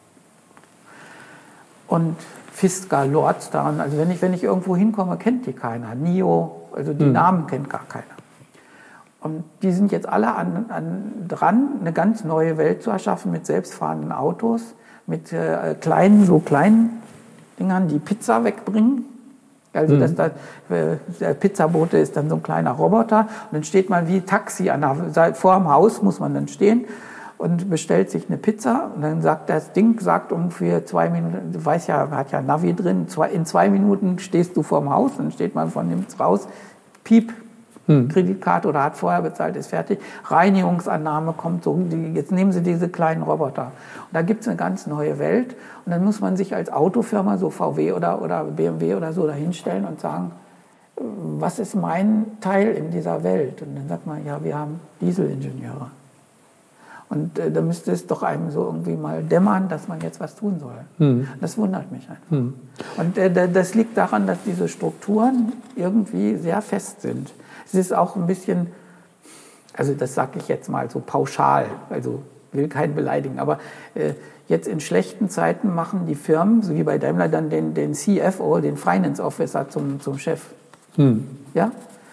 Und Fisker, Lordstar, also wenn ich, wenn ich irgendwo hinkomme, kennt die keiner. N I O, also die mhm. Namen kennt gar keiner. Und die sind jetzt alle an, an, dran, eine ganz neue Welt zu erschaffen mit selbstfahrenden Autos, mit äh, kleinen, so kleinen Dingern, die Pizza wegbringen. Also mhm. dass da, äh, der Pizzabote ist dann so ein kleiner Roboter und dann steht man wie Taxi an der, vor dem Haus muss man dann stehen und bestellt sich eine Pizza und dann sagt das Ding, sagt ungefähr zwei Minuten, du weißt ja, hat ja Navi drin, zwei, in zwei Minuten stehst du vorm Haus, dann steht man von dem raus, piep, hm. Kreditkarte oder hat vorher bezahlt, ist fertig, Reinigungsannahme kommt so, die, jetzt nehmen sie diese kleinen Roboter. Und da gibt es eine ganz neue Welt und dann muss man sich als Autofirma, so V W oder, oder B M W oder so, da hinstellen und sagen, was ist mein Teil in dieser Welt? Und dann sagt man, ja, wir haben Dieselingenieure. Und äh, da müsste es doch einem so irgendwie mal dämmern, dass man jetzt was tun soll. Hm. Das wundert mich einfach. Hm. Und äh, das liegt daran, dass diese Strukturen irgendwie sehr fest sind. Es ist auch ein bisschen, also das sage ich jetzt mal so pauschal, also will keinen beleidigen, aber äh, jetzt in schlechten Zeiten machen die Firmen, so wie bei Daimler, dann den, den C F O, den Finance Officer zum, zum Chef. Hm. Ja?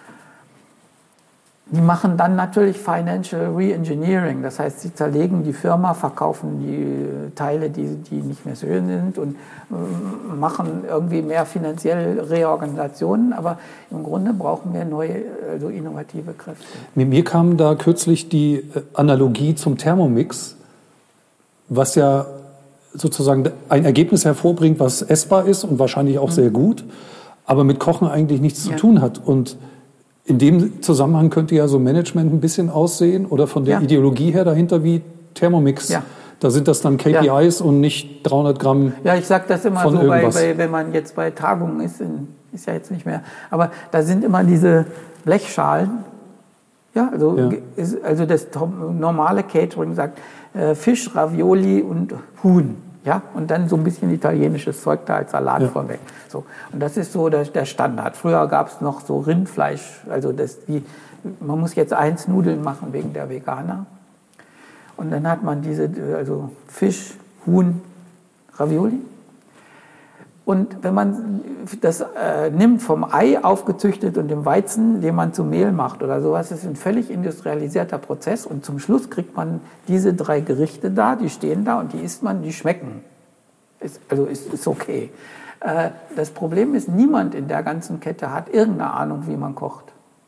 Die machen dann natürlich Financial Reengineering, das heißt, sie zerlegen die Firma, verkaufen die Teile, die, die nicht mehr so schön sind und äh, machen irgendwie mehr finanzielle Reorganisationen, aber im Grunde brauchen wir neue, also innovative Kräfte. Mir kam da kürzlich die Analogie zum Thermomix, was ja sozusagen ein Ergebnis hervorbringt, was essbar ist und wahrscheinlich auch mhm. sehr gut, aber mit Kochen eigentlich nichts ja. zu tun hat. Und in dem Zusammenhang könnte ja so Management ein bisschen aussehen oder von der ja. Ideologie her dahinter wie Thermomix. Ja. Da sind das dann K P Is ja. und nicht dreihundert Gramm. Ja, ich sage das immer so, bei, bei, wenn man jetzt bei Tagungen ist, in, ist ja jetzt nicht mehr, aber da sind immer diese Blechschalen. Ja, also, ja. Ist, also das normale Catering sagt äh, Fisch, Ravioli und Huhn. Ja, und dann so ein bisschen italienisches Zeug da als Salat ja. vorweg. So. Und das ist so der, der Standard. Früher gab es noch so Rindfleisch, also das, die, man muss jetzt eins Nudeln machen wegen der Veganer. Und dann hat man diese, also Fisch, Huhn, Ravioli. Und wenn man das äh, nimmt, vom Ei aufgezüchtet und dem Weizen, den man zu Mehl macht oder sowas, das ist ein völlig industrialisierter Prozess. Und zum Schluss kriegt man diese drei Gerichte da, die stehen da und die isst man, die schmecken. Ist, also ist, ist okay. Äh, das Problem ist, niemand in der ganzen Kette hat irgendeine Ahnung, wie man kocht.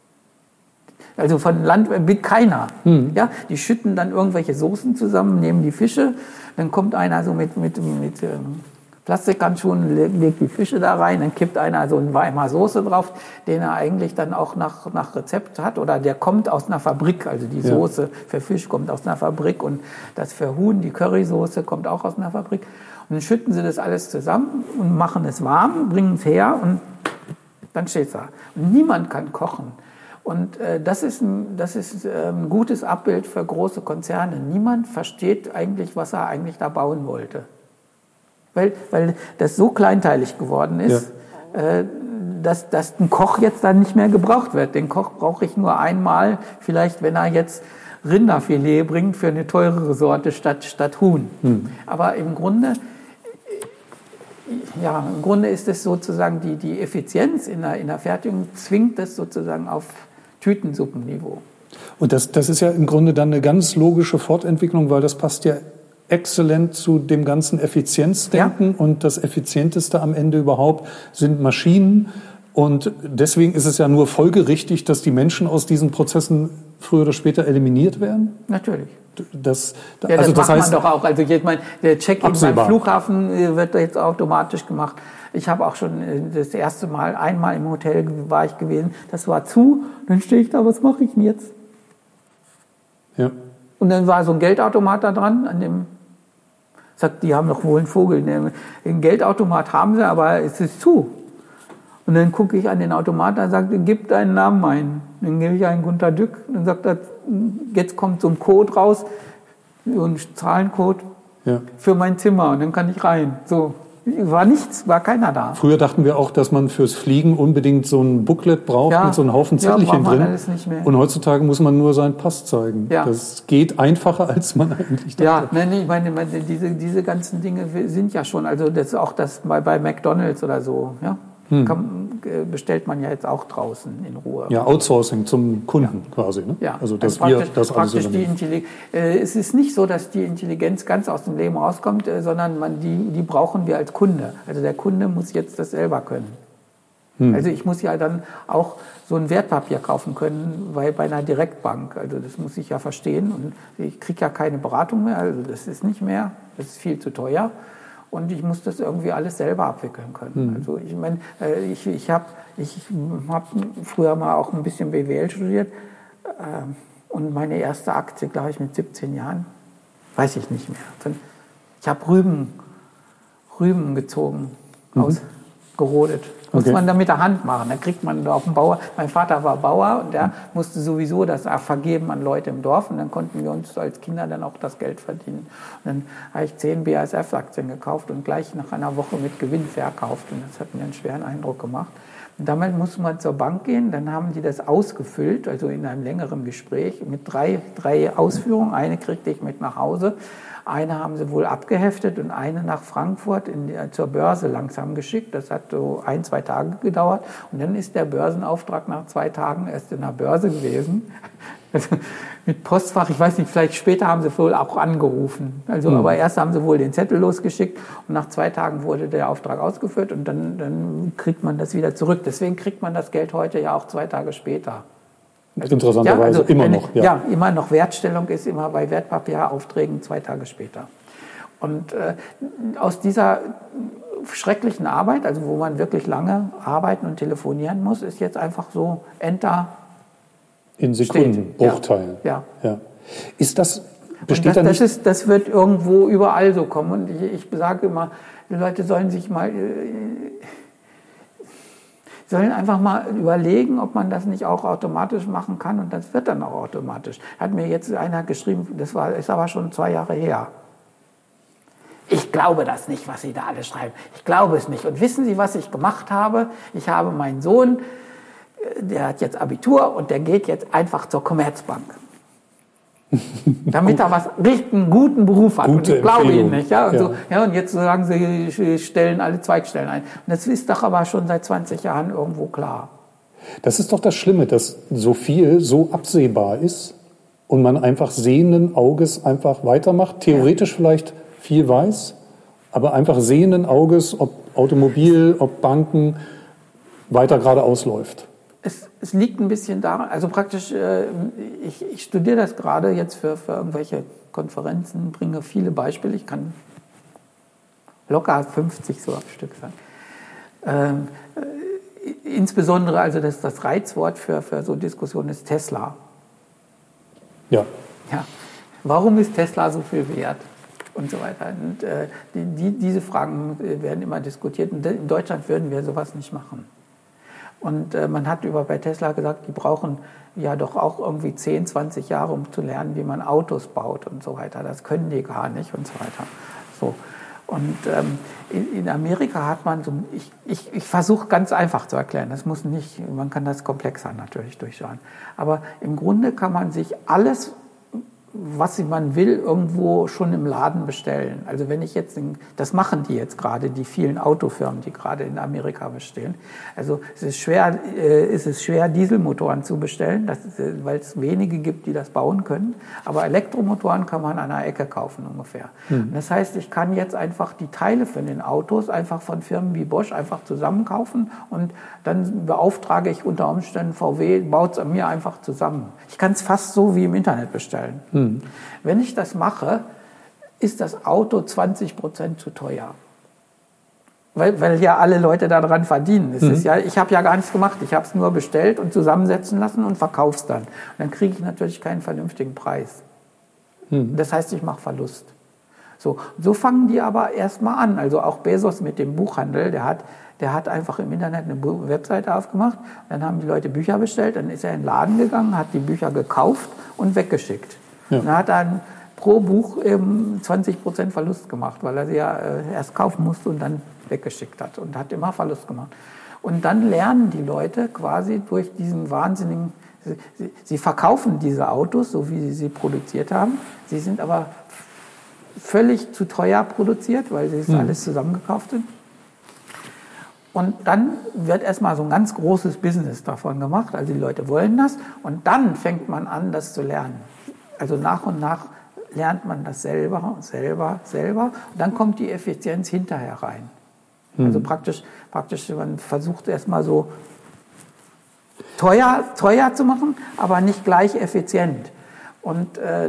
Also von Landwirten, keiner. Hm. Ja, die schütten dann irgendwelche Soßen zusammen, nehmen die Fische, dann kommt einer so mit, mit, mit ähm, Plastikhandschuhen, legt die Fische da rein, dann kippt einer so eine Weimer Soße drauf, den er eigentlich dann auch nach, nach Rezept hat. Oder der kommt aus einer Fabrik, also die Soße ja. für Fisch kommt aus einer Fabrik und das für Huhn, die Currysoße, kommt auch aus einer Fabrik. Und dann schütten sie das alles zusammen und machen es warm, bringen es her und dann steht es da. Und niemand kann kochen. Und äh, das ist, ein, das ist äh, ein gutes Abbild für große Konzerne. Niemand versteht eigentlich, was er eigentlich da bauen wollte. Weil, weil das so kleinteilig geworden ist, ja. äh, dass, dass ein Koch jetzt dann nicht mehr gebraucht wird. Den Koch brauche ich nur einmal, vielleicht wenn er jetzt Rinderfilet bringt für eine teurere Sorte statt, statt Huhn. Hm. Aber im Grunde, ja, im Grunde ist es sozusagen die, die Effizienz in der, in der Fertigung zwingt das sozusagen auf Tütensuppenniveau. Und das, das ist ja im Grunde dann eine ganz logische Fortentwicklung, weil das passt ja exzellent zu dem ganzen Effizienzdenken ja. und das Effizienteste am Ende überhaupt sind Maschinen und deswegen ist es ja nur folgerichtig, dass die Menschen aus diesen Prozessen früher oder später eliminiert werden? Natürlich. Das, ja, das, also das macht heißt, man doch auch. Also ich meine, der Check-in beim Flughafen wird jetzt automatisch gemacht. Ich habe auch schon das erste Mal, einmal im Hotel war ich gewesen, das war zu, dann stehe ich da, was mache ich denn jetzt? Ja. Und dann war so ein Geldautomat da dran, an dem, sagt, die haben doch wohl einen Vogel. Den Geldautomat haben sie, aber es ist zu. Und dann gucke ich an den Automat, da sagt, gib deinen Namen ein. Dann gebe ich einen Gunter Dück, dann sagt er, jetzt kommt so ein Code raus, so ein Zahlencode ja. für mein Zimmer und dann kann ich rein. So. War nichts, war keiner da. Früher dachten wir auch, dass man fürs Fliegen unbedingt so ein Booklet braucht ja, mit so einem Haufen Zettelchen ja, drin. Alles nicht mehr. Und heutzutage muss man nur seinen Pass zeigen. Ja. Das geht einfacher, als man eigentlich dachte. Ja, nein, ich meine, diese, diese ganzen Dinge sind ja schon, also das ist auch das bei, bei McDonald's oder so, ja. Hm. Kann, bestellt man ja jetzt auch draußen in Ruhe. Ja, Outsourcing zum Kunden ja. quasi. Ne? Ja, also dass also wir das alles die Intelligenz. äh, Es ist nicht so, dass die Intelligenz ganz aus dem Leben rauskommt, äh, sondern man, die, die brauchen wir als Kunde. Also der Kunde muss jetzt das selber können. Hm. Also ich muss ja dann auch so ein Wertpapier kaufen können bei, bei einer Direktbank. Also das muss ich ja verstehen. Und ich kriege ja keine Beratung mehr. Also das ist nicht mehr. Das ist viel zu teuer. Und ich muss das irgendwie alles selber abwickeln können. Hm. Also ich meine, ich, ich habe ich hab früher mal auch ein bisschen B W L studiert. Und meine erste Aktie, glaube ich, mit siebzehn Jahren, weiß ich nicht mehr. Ich habe Rüben, Rüben gezogen, mhm. ausgerodet. Muss okay. man dann mit der Hand machen. Dann kriegt man auf dem Bauer. Mein Vater war Bauer und der mhm. musste sowieso das vergeben an Leute im Dorf. Und dann konnten wir uns als Kinder dann auch das Geld verdienen. Und dann habe ich zehn B A S F-Aktien gekauft und gleich nach einer Woche mit Gewinn verkauft. Und das hat mir einen schweren Eindruck gemacht. Und damit musste man zur Bank gehen, dann haben die das ausgefüllt, also in einem längeren Gespräch, mit drei, drei Ausführungen. Eine kriegte ich mit nach Hause, eine haben sie wohl abgeheftet und eine nach Frankfurt in die, zur Börse langsam geschickt. Das hat so ein, zwei Tage gedauert. Und dann ist der Börsenauftrag nach zwei Tagen erst in der Börse gewesen. Also mit Postfach, ich weiß nicht, vielleicht später haben sie wohl auch angerufen. Also, mhm. aber erst haben sie wohl den Zettel losgeschickt und nach zwei Tagen wurde der Auftrag ausgeführt und dann, dann kriegt man das wieder zurück. Deswegen kriegt man das Geld heute ja auch zwei Tage später. Also, interessanterweise ja, also, immer noch. Ja. ja, immer noch. Wertstellung ist immer bei Wertpapieraufträgen zwei Tage später. Und äh, aus dieser schrecklichen Arbeit, also wo man wirklich lange arbeiten und telefonieren muss, ist jetzt einfach so Enter. In Sekundenbruchteilen. Ja. ja. ja. Ist das, besteht das, da nicht? Das, ist, das wird irgendwo überall so kommen. Und ich, ich sage immer, die Leute sollen sich mal, sollen einfach mal überlegen, ob man das nicht auch automatisch machen kann. Und das wird dann auch automatisch. Hat mir jetzt einer geschrieben, das war, ist aber schon zwei Jahre her. Ich glaube das nicht, was Sie da alle schreiben. Ich glaube es nicht. Und wissen Sie, was ich gemacht habe? Ich habe meinen Sohn, der hat jetzt Abitur und der geht jetzt einfach zur Commerzbank. Damit er was richtig einen guten Beruf hat. Gute und ich glaube Empfehlung. ihn nicht. Ja? Und, ja. So, ja, und jetzt sagen sie, stellen alle Zweigstellen ein. Und das ist doch aber schon seit zwanzig Jahren irgendwo klar. Das ist doch das Schlimme, dass so viel so absehbar ist und man einfach sehenden Auges einfach weitermacht. Theoretisch ja. vielleicht viel weiß, aber einfach sehenden Auges, ob Automobil, ob Banken, weiter geradeaus läuft. Es, es liegt ein bisschen daran, also praktisch, äh, ich, ich studiere das gerade jetzt für, für irgendwelche Konferenzen, bringe viele Beispiele, ich kann locker fünfzig so am Stück sagen. Ähm, äh, insbesondere, also das, das Reizwort für, für so Diskussionen ist Tesla. Ja. Ja. Warum ist Tesla so viel wert? Und so weiter. Und äh, die, die, diese Fragen werden immer diskutiert. Und in Deutschland würden wir sowas nicht machen. Und äh, man hat über bei Tesla gesagt, die brauchen ja doch auch irgendwie zehn, zwanzig Jahre, um zu lernen, wie man Autos baut und so weiter. Das können die gar nicht und so weiter. So. Und ähm, in, in Amerika hat man so, ich, ich, ich versuche ganz einfach zu erklären, das muss nicht, man kann das komplexer natürlich durchschauen. Aber im Grunde kann man sich alles, was man will, irgendwo schon im Laden bestellen. Also wenn ich jetzt, in, das machen die jetzt gerade, die vielen Autofirmen, die gerade in Amerika bestellen. Also es ist schwer, äh, es ist schwer, Dieselmotoren zu bestellen, weil es wenige gibt, die das bauen können. Aber Elektromotoren kann man an einer Ecke kaufen ungefähr. Mhm. Das heißt, ich kann jetzt einfach die Teile von den Autos einfach von Firmen wie Bosch einfach zusammenkaufen und dann beauftrage ich unter Umständen V W, baut es mir einfach zusammen. Ich kann es fast so wie im Internet bestellen. Mhm. Wenn ich das mache, ist das Auto zwanzig Prozent zu teuer. Weil, weil ja alle Leute daran verdienen. Es mhm. ist ja, ich habe ja gar nichts gemacht. Ich habe es nur bestellt und zusammensetzen lassen und verkaufe es dann. Und dann kriege ich natürlich keinen vernünftigen Preis. Mhm. Das heißt, ich mache Verlust. So, so fangen die aber erstmal an. Also auch Bezos mit dem Buchhandel, der hat, der hat einfach im Internet eine Webseite aufgemacht. Dann haben die Leute Bücher bestellt. Dann ist er in den Laden gegangen, hat die Bücher gekauft und weggeschickt. Ja. Und dann hat er pro Buch eben zwanzig Prozent Verlust gemacht, weil er sie ja erst kaufen musste und dann weggeschickt hat und hat immer Verlust gemacht. Und dann lernen die Leute quasi durch diesen wahnsinnigen, sie, sie verkaufen diese Autos, so wie sie sie produziert haben, sie sind aber völlig zu teuer produziert, weil sie es mhm. alles zusammengekauft sind. Und dann wird erstmal so ein ganz großes Business davon gemacht, also die Leute wollen das und dann fängt man an, das zu lernen. Also nach und nach lernt man das selber, selber, selber. Und dann kommt die Effizienz hinterher rein. Mhm. Also praktisch, praktisch, man versucht erstmal so teuer, teuer zu machen, aber nicht gleich effizient. Und äh,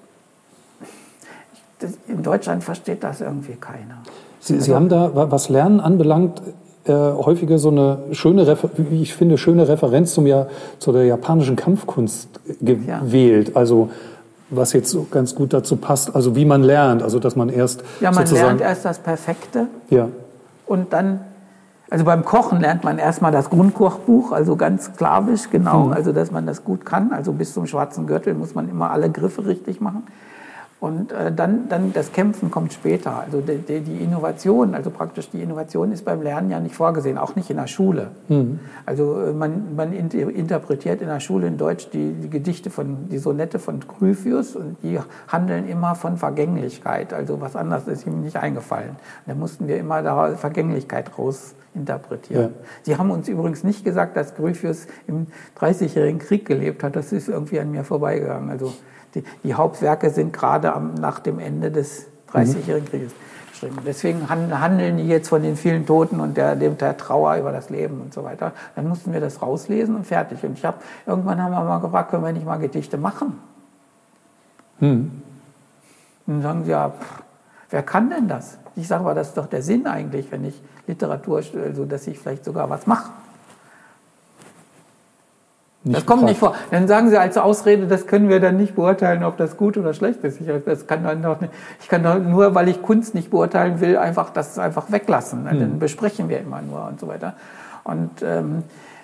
das, in Deutschland versteht das irgendwie keiner. Sie, Sie also, haben da, was Lernen anbelangt, äh, häufiger so eine schöne, wie ich finde, schöne Referenz zum ja, zu der japanischen Kampfkunst gewählt. Ja. Also was jetzt so ganz gut dazu passt, also wie man lernt, also dass man erst ja, man lernt erst das Perfekte. Ja. Und dann, also beim Kochen lernt man erstmal das Grundkochbuch, also ganz sklavisch, genau, hm. also dass man das gut kann. Also bis zum schwarzen Gürtel muss man immer alle Griffe richtig machen. Und äh, dann, dann das Kämpfen kommt später. Also die, die, die Innovation, also praktisch die Innovation ist beim Lernen ja nicht vorgesehen, auch nicht in der Schule. Mhm. Also äh, man, man interpretiert in der Schule in Deutsch die, die Gedichte von, die Sonette von Gryphius und die handeln immer von Vergänglichkeit. Also was anderes ist ihm nicht eingefallen. Und da mussten wir immer da Vergänglichkeit raus interpretieren. Ja. Sie haben uns übrigens nicht gesagt, dass Gryphius im dreißigjährigen Krieg gelebt hat. Das ist irgendwie an mir vorbeigegangen. Also Die, die Hauptwerke sind gerade am, nach dem Ende des dreißigjährigen Krieges geschrieben. Deswegen handeln die jetzt von den vielen Toten und der, der Trauer über das Leben und so weiter. Dann mussten wir das rauslesen und fertig. Und ich habe irgendwann haben wir mal gefragt, können wir nicht mal Gedichte machen? Hm. Und dann sagen sie, ja, pff, wer kann denn das? Ich sage, aber das ist doch der Sinn eigentlich, wenn ich Literatur, also dass ich vielleicht sogar was mache. Nicht das kommt gefragt. Nicht vor. Dann sagen sie als Ausrede, das können wir dann nicht beurteilen, ob das gut oder schlecht ist. Ich, das kann dann doch nicht, ich kann doch nur, weil ich Kunst nicht beurteilen will, einfach das einfach weglassen. Mhm. Dann besprechen wir immer nur und so weiter. Und ähm,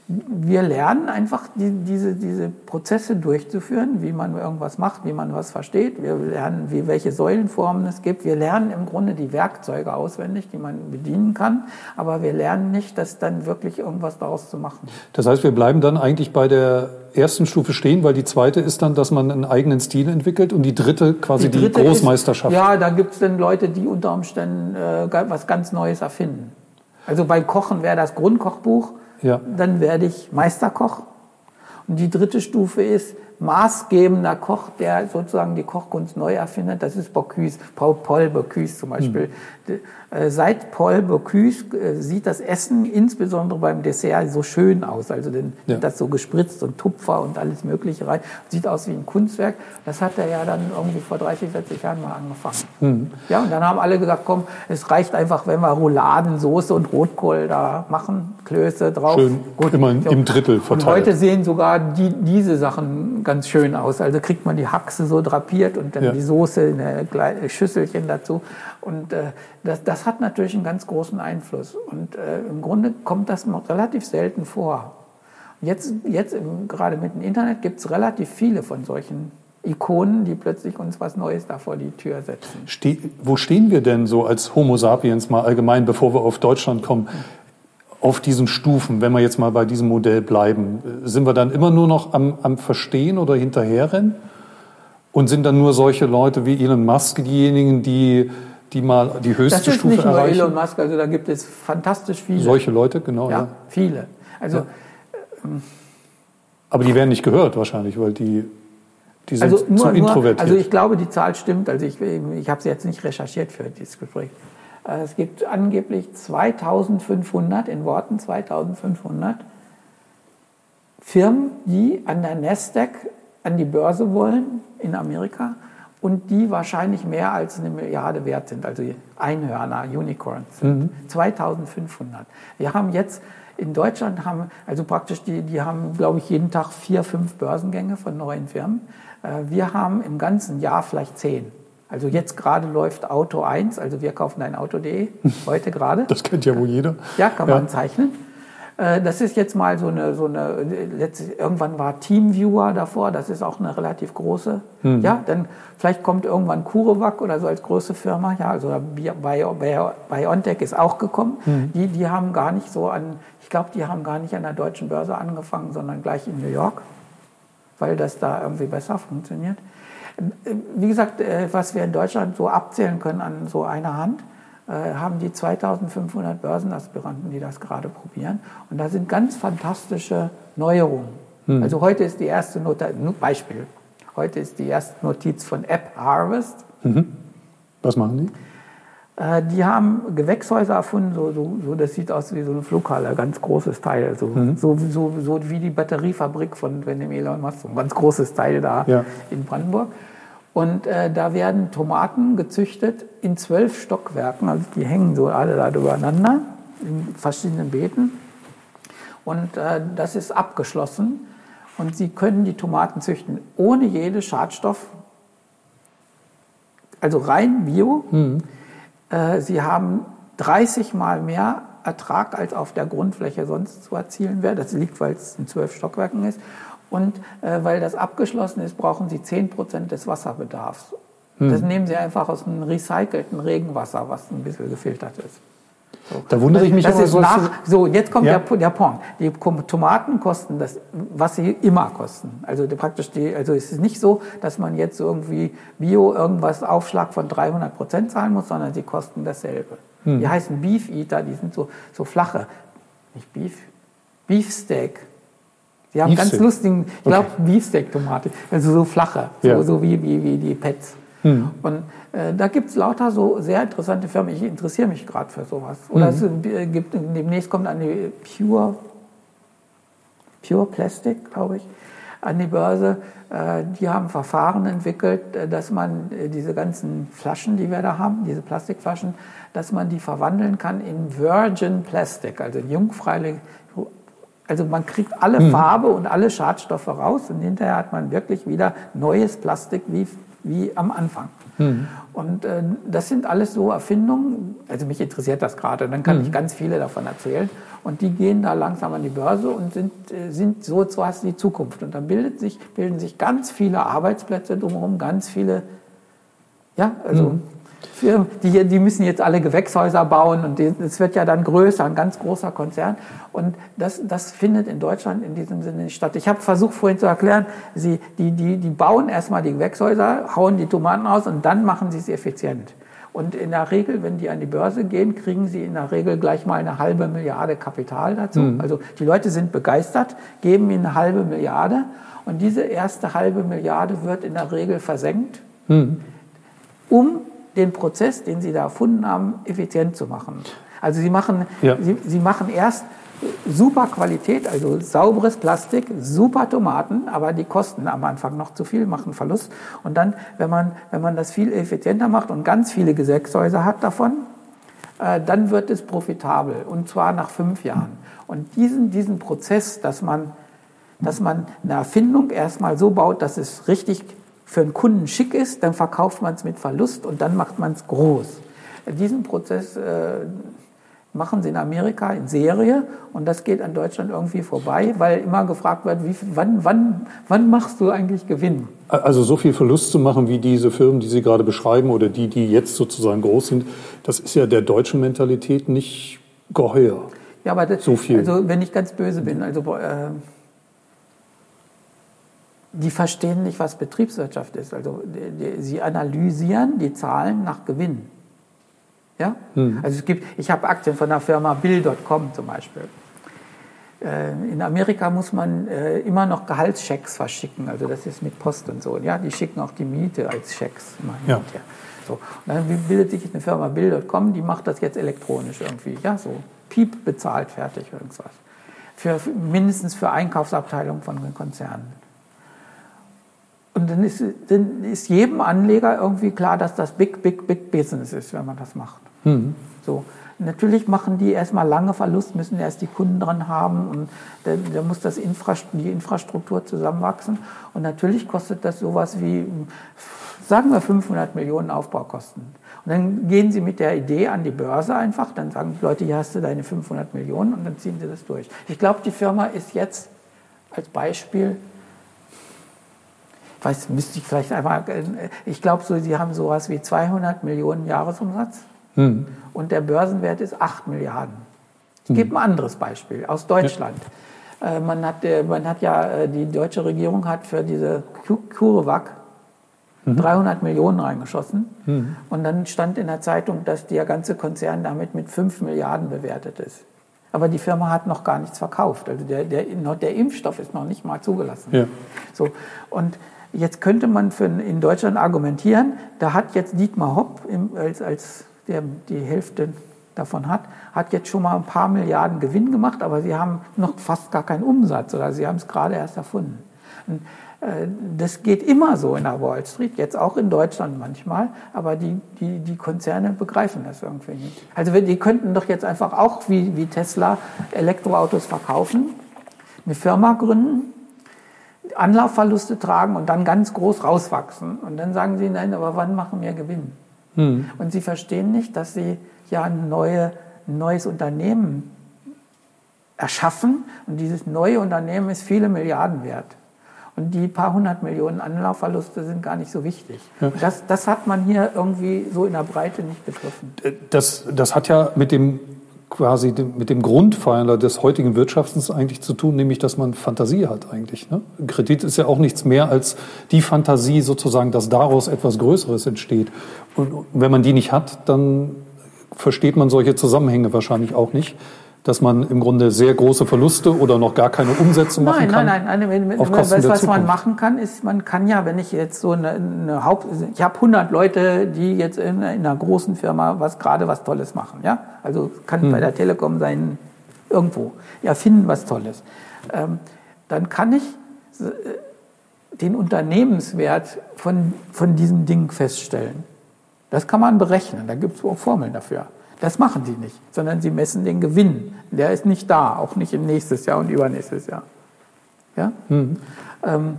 wir lernen einfach die, diese, diese Prozesse durchzuführen, wie man irgendwas macht, wie man was versteht. Wir lernen, wie, welche Säulenformen es gibt. Wir lernen im Grunde die Werkzeuge auswendig, die man bedienen kann. Aber wir lernen nicht, das dann wirklich irgendwas daraus zu machen. Das heißt, wir bleiben dann eigentlich bei der ersten Stufe stehen, weil die zweite ist dann, dass man einen eigenen Stil entwickelt und die dritte quasi die, dritte die Großmeisterschaft. Ist, ja, da gibt es dann Leute, die unter Umständen äh, was ganz Neues erfinden. Also beim Kochen wäre das Grundkochbuch. Ja. Dann werde ich Meisterkoch. Und die dritte Stufe ist maßgebender Koch, der sozusagen die Kochkunst neu erfindet. Das ist Bocuse, Paul, Paul Bocuse zum Beispiel. Mhm. Seit Paul Bocuse sieht das Essen insbesondere beim Dessert so schön aus. Also denn ja. das so gespritzt und Tupfer und alles Mögliche rein. Sieht aus wie ein Kunstwerk. Das hat er ja dann irgendwie vor dreißig, vierzig Jahren mal angefangen. Mhm. Ja, und dann haben alle gesagt, komm, es reicht einfach, wenn wir Rouladen, Soße und Rotkohl da machen, Klöße drauf. Schön, gut, immer im Drittel verteilt. Und heute sehen sogar die, diese Sachen ganz schön aus. Also kriegt man die Haxe so drapiert und dann ja. die Soße in ein Schüsselchen dazu. Und äh, das, das hat natürlich einen ganz großen Einfluss. Und äh, im Grunde kommt das noch relativ selten vor. Jetzt, jetzt im, gerade mit dem Internet gibt es relativ viele von solchen Ikonen, die plötzlich uns was Neues da vor die Tür setzen. Ste- wo stehen wir denn so als Homo sapiens mal allgemein, bevor wir auf Deutschland kommen? Auf diesen Stufen, wenn wir jetzt mal bei diesem Modell bleiben, sind wir dann immer nur noch am, am Verstehen oder hinterherrennen? Und sind dann nur solche Leute wie Elon Musk diejenigen, die, die mal die höchste Stufe erreichen? Das ist nicht nur erreichen? Elon Musk, also da gibt es fantastisch viele. Solche Leute, genau. Ja, ja. viele. Also, ja. ähm, Aber die werden nicht gehört wahrscheinlich, weil die, die sind also nur, zu introvertiert. Nur, also ich glaube, die Zahl stimmt. Also ich, ich habe sie jetzt nicht recherchiert für dieses Gespräch. Es gibt angeblich zweitausendfünfhundert, in Worten zweitausendfünfhundert Firmen, die an der Nasdaq an die Börse wollen in Amerika und die wahrscheinlich mehr als eine Milliarde wert sind, also Einhörner, Unicorns sind. Mhm. zweitausendfünfhundert. Wir haben jetzt in Deutschland, haben also praktisch die, die haben, glaube ich, jeden Tag vier, fünf Börsengänge von neuen Firmen. Wir haben im ganzen Jahr vielleicht zehn. Also jetzt gerade läuft Auto eins, also wir kaufen ein Auto punkt de, heute gerade. Das kennt ja wohl jeder. Ja, kann man ja. zeichnen. Das ist jetzt mal so eine, so eine irgendwann war Teamviewer davor, das ist auch eine relativ große. Hm. Ja, dann vielleicht kommt irgendwann CureVac oder so als große Firma. Ja, also BioNTech ist auch gekommen. Hm. Die, die haben gar nicht so an, ich glaube, die haben gar nicht an der deutschen Börse angefangen, sondern gleich in New York, weil das da irgendwie besser funktioniert. Wie gesagt, was wir in Deutschland so abzählen können an so einer Hand, haben die zweitausendfünfhundert Börsenaspiranten, die das gerade probieren. Und da sind ganz fantastische Neuerungen. Hm. Also heute ist die erste Notiz, Beispiel, heute ist die erste Notiz von AppHarvest. Mhm. Was machen die? Äh, die haben Gewächshäuser erfunden, so, so, so, das sieht aus wie so eine Flughalle, ein ganz großes Teil. So, mhm. so, so, so wie die Batteriefabrik von dem Elon Musk, so ein ganz großes Teil da ja. in Brandenburg. Und äh, da werden Tomaten gezüchtet in zwölf Stockwerken, also die hängen so alle da übereinander in verschiedenen Beeten. Und äh, das ist abgeschlossen. Und Sie können die Tomaten züchten ohne jede Schadstoff, also rein bio. Mhm. Äh, Sie haben dreißig Mal mehr Ertrag, als auf der Grundfläche sonst zu erzielen wäre. Das liegt, weil es in zwölf Stockwerken ist. Und äh, weil das abgeschlossen ist, brauchen Sie zehn Prozent des Wasserbedarfs. Mhm. Das nehmen Sie einfach aus einem recycelten Regenwasser, was ein bisschen gefiltert ist. So. Da wundere ich mich das aber ist so. Nach, so, jetzt kommt ja. der, der Punkt. Die Tomaten kosten das, was sie immer kosten. Also die, praktisch die, also es ist nicht so, dass man jetzt irgendwie Bio irgendwas Aufschlag von dreihundert Prozent zahlen muss, sondern sie kosten dasselbe. Hm. Die heißen Beef Eater, die sind so, so flache, nicht Beef, Beefsteak. Die haben Beefsteak. ganz lustigen, ich glaube okay. Beefsteak-Tomate, also so flache, ja. so, so wie, wie, wie die Pets. Hm. Und äh, da gibt es lauter so sehr interessante Firmen. Ich interessiere mich gerade für sowas. Oder hm. es äh, gibt, demnächst kommt eine Pure, Pure Plastic, glaube ich, an die Börse. Äh, die haben Verfahren entwickelt, äh, dass man äh, diese ganzen Flaschen, die wir da haben, diese Plastikflaschen, dass man die verwandeln kann in Virgin Plastic, also jungfreilich. Also man kriegt alle hm. Farbe und alle Schadstoffe raus und hinterher hat man wirklich wieder neues Plastik wie wie am Anfang. Mhm. Und äh, das sind alles so Erfindungen, also mich interessiert das gerade, dann kann mhm. ich ganz viele davon erzählen. Und die gehen da langsam an die Börse und sind, äh, sind so etwas die Zukunft. Und dann bildet sich, bilden sich ganz viele Arbeitsplätze drumherum, ganz viele, ja, also mhm. Firmen, die, die müssen jetzt alle Gewächshäuser bauen und es wird ja dann größer, ein ganz großer Konzern. Und das, das findet in Deutschland in diesem Sinne nicht statt. Ich habe versucht vorhin zu erklären, sie, die, die, die bauen erstmal die Gewächshäuser, hauen die Tomaten aus und dann machen sie es effizient. Und in der Regel, wenn die an die Börse gehen, kriegen sie in der Regel gleich mal eine halbe Milliarde Kapital dazu. Mhm. Also die Leute sind begeistert, geben ihnen eine halbe Milliarde und diese erste halbe Milliarde wird in der Regel versenkt, mhm. um den Prozess, den Sie da erfunden haben, effizient zu machen. Also Sie machen, ja. Sie, Sie machen erst super Qualität, also sauberes Plastik, super Tomaten, aber die kosten am Anfang noch zu viel, machen Verlust. Und dann, wenn man, wenn man das viel effizienter macht und ganz viele Gewächshäuser hat davon, äh, dann wird es profitabel, und zwar nach fünf Jahren. Und diesen, diesen Prozess, dass man, dass man eine Erfindung erstmal so baut, dass es richtig für einen Kunden schick ist, dann verkauft man es mit Verlust und dann macht man es groß. Diesen Prozess äh, machen sie in Amerika in Serie und das geht an Deutschland irgendwie vorbei, weil immer gefragt wird, wie, wann, wann, wann machst du eigentlich Gewinn? Also so viel Verlust zu machen wie diese Firmen, die Sie gerade beschreiben oder die, die jetzt sozusagen groß sind, das ist ja der deutschen Mentalität nicht geheuer. Ja, aber das, so viel. Also wenn ich ganz böse bin, also äh, die verstehen nicht, was Betriebswirtschaft ist. Also die, die, sie analysieren die Zahlen nach Gewinn. Ja? Hm. Also es gibt, ich habe Aktien von der Firma Bill Punkt com zum Beispiel. Äh, in Amerika muss man äh, immer noch Gehaltschecks verschicken. Also das ist mit Post und so. Ja? Die schicken auch die Miete als Schecks. Ja. So. Und dann bildet sich eine Firma Bill Punkt com, die macht das jetzt elektronisch irgendwie. Ja, so Piep bezahlt, fertig, irgendwas. Für, mindestens für Einkaufsabteilungen von den Konzernen. Und dann ist, dann ist jedem Anleger irgendwie klar, dass das Big, Big, Big Business ist, wenn man das macht. Mhm. So. Natürlich machen die erstmal lange Verlust, müssen erst die Kunden dran haben und da, da muss das Infrast- die Infrastruktur zusammenwachsen. Und natürlich kostet das sowas wie, sagen wir, fünfhundert Millionen Aufbaukosten. Und dann gehen sie mit der Idee an die Börse einfach, dann sagen die Leute, hier hast du deine fünfhundert Millionen und dann ziehen sie das durch. Ich glaube, die Firma ist jetzt als Beispiel, ich weiß, müsste ich vielleicht einmal, ich glaube, so, sie haben sowas wie zweihundert Millionen Jahresumsatz hm. und der Börsenwert ist acht Milliarden. Ich hm. gebe ein anderes Beispiel aus Deutschland. Ja. Äh, man, hat, äh, man hat ja, die deutsche Regierung hat für diese CureVac mhm. dreihundert Millionen reingeschossen mhm. und dann stand in der Zeitung, dass der ganze Konzern damit mit fünf Milliarden bewertet ist. Aber die Firma hat noch gar nichts verkauft. Also der, der, der Impfstoff ist noch nicht mal zugelassen. Ja. So, und jetzt könnte man für in Deutschland argumentieren, da hat jetzt Dietmar Hopp im, als, als der die Hälfte davon hat, hat jetzt schon mal ein paar Milliarden Gewinn gemacht, aber sie haben noch fast gar keinen Umsatz oder sie haben es gerade erst erfunden. Und, äh, das geht immer so in der Wall Street, jetzt auch in Deutschland manchmal, aber die, die, die Konzerne begreifen das irgendwie nicht. Also die könnten doch jetzt einfach auch wie, wie Tesla Elektroautos verkaufen, eine Firma gründen, Anlaufverluste tragen und dann ganz groß rauswachsen. Und dann sagen sie, nein, aber wann machen wir Gewinn? Hm. Und sie verstehen nicht, dass sie ja ein, neue, ein neues Unternehmen erschaffen und dieses neue Unternehmen ist viele Milliarden wert. Und die paar hundert Millionen Anlaufverluste sind gar nicht so wichtig. Ja. Das, das hat man hier irgendwie so in der Breite nicht begriffen. Das, das hat ja mit dem quasi dem, mit dem Grundpfeiler des heutigen Wirtschaftens eigentlich zu tun, nämlich dass man Fantasie hat eigentlich. Ne? Kredit ist ja auch nichts mehr als die Fantasie sozusagen, dass daraus etwas Größeres entsteht. Und wenn man die nicht hat, dann versteht man solche Zusammenhänge wahrscheinlich auch nicht, dass man im Grunde sehr große Verluste oder noch gar keine Umsätze machen nein, kann. Nein, nein, nein. Auf Kosten was, der was Zukunft. Man machen kann, ist, man kann ja, wenn ich jetzt so eine, eine Haupt, ich habe hundert Leute, die jetzt in, in einer großen Firma was gerade was Tolles machen, ja. Also kann hm. bei der Telekom sein, irgendwo, ja, finden was Tolles. Ähm, dann kann ich den Unternehmenswert von, von diesem Ding feststellen. Das kann man berechnen, da gibt es auch Formeln dafür. Das machen sie nicht, sondern sie messen den Gewinn. Der ist nicht da, auch nicht im nächstes Jahr und übernächstes Jahr. Ja? Mhm. Ähm,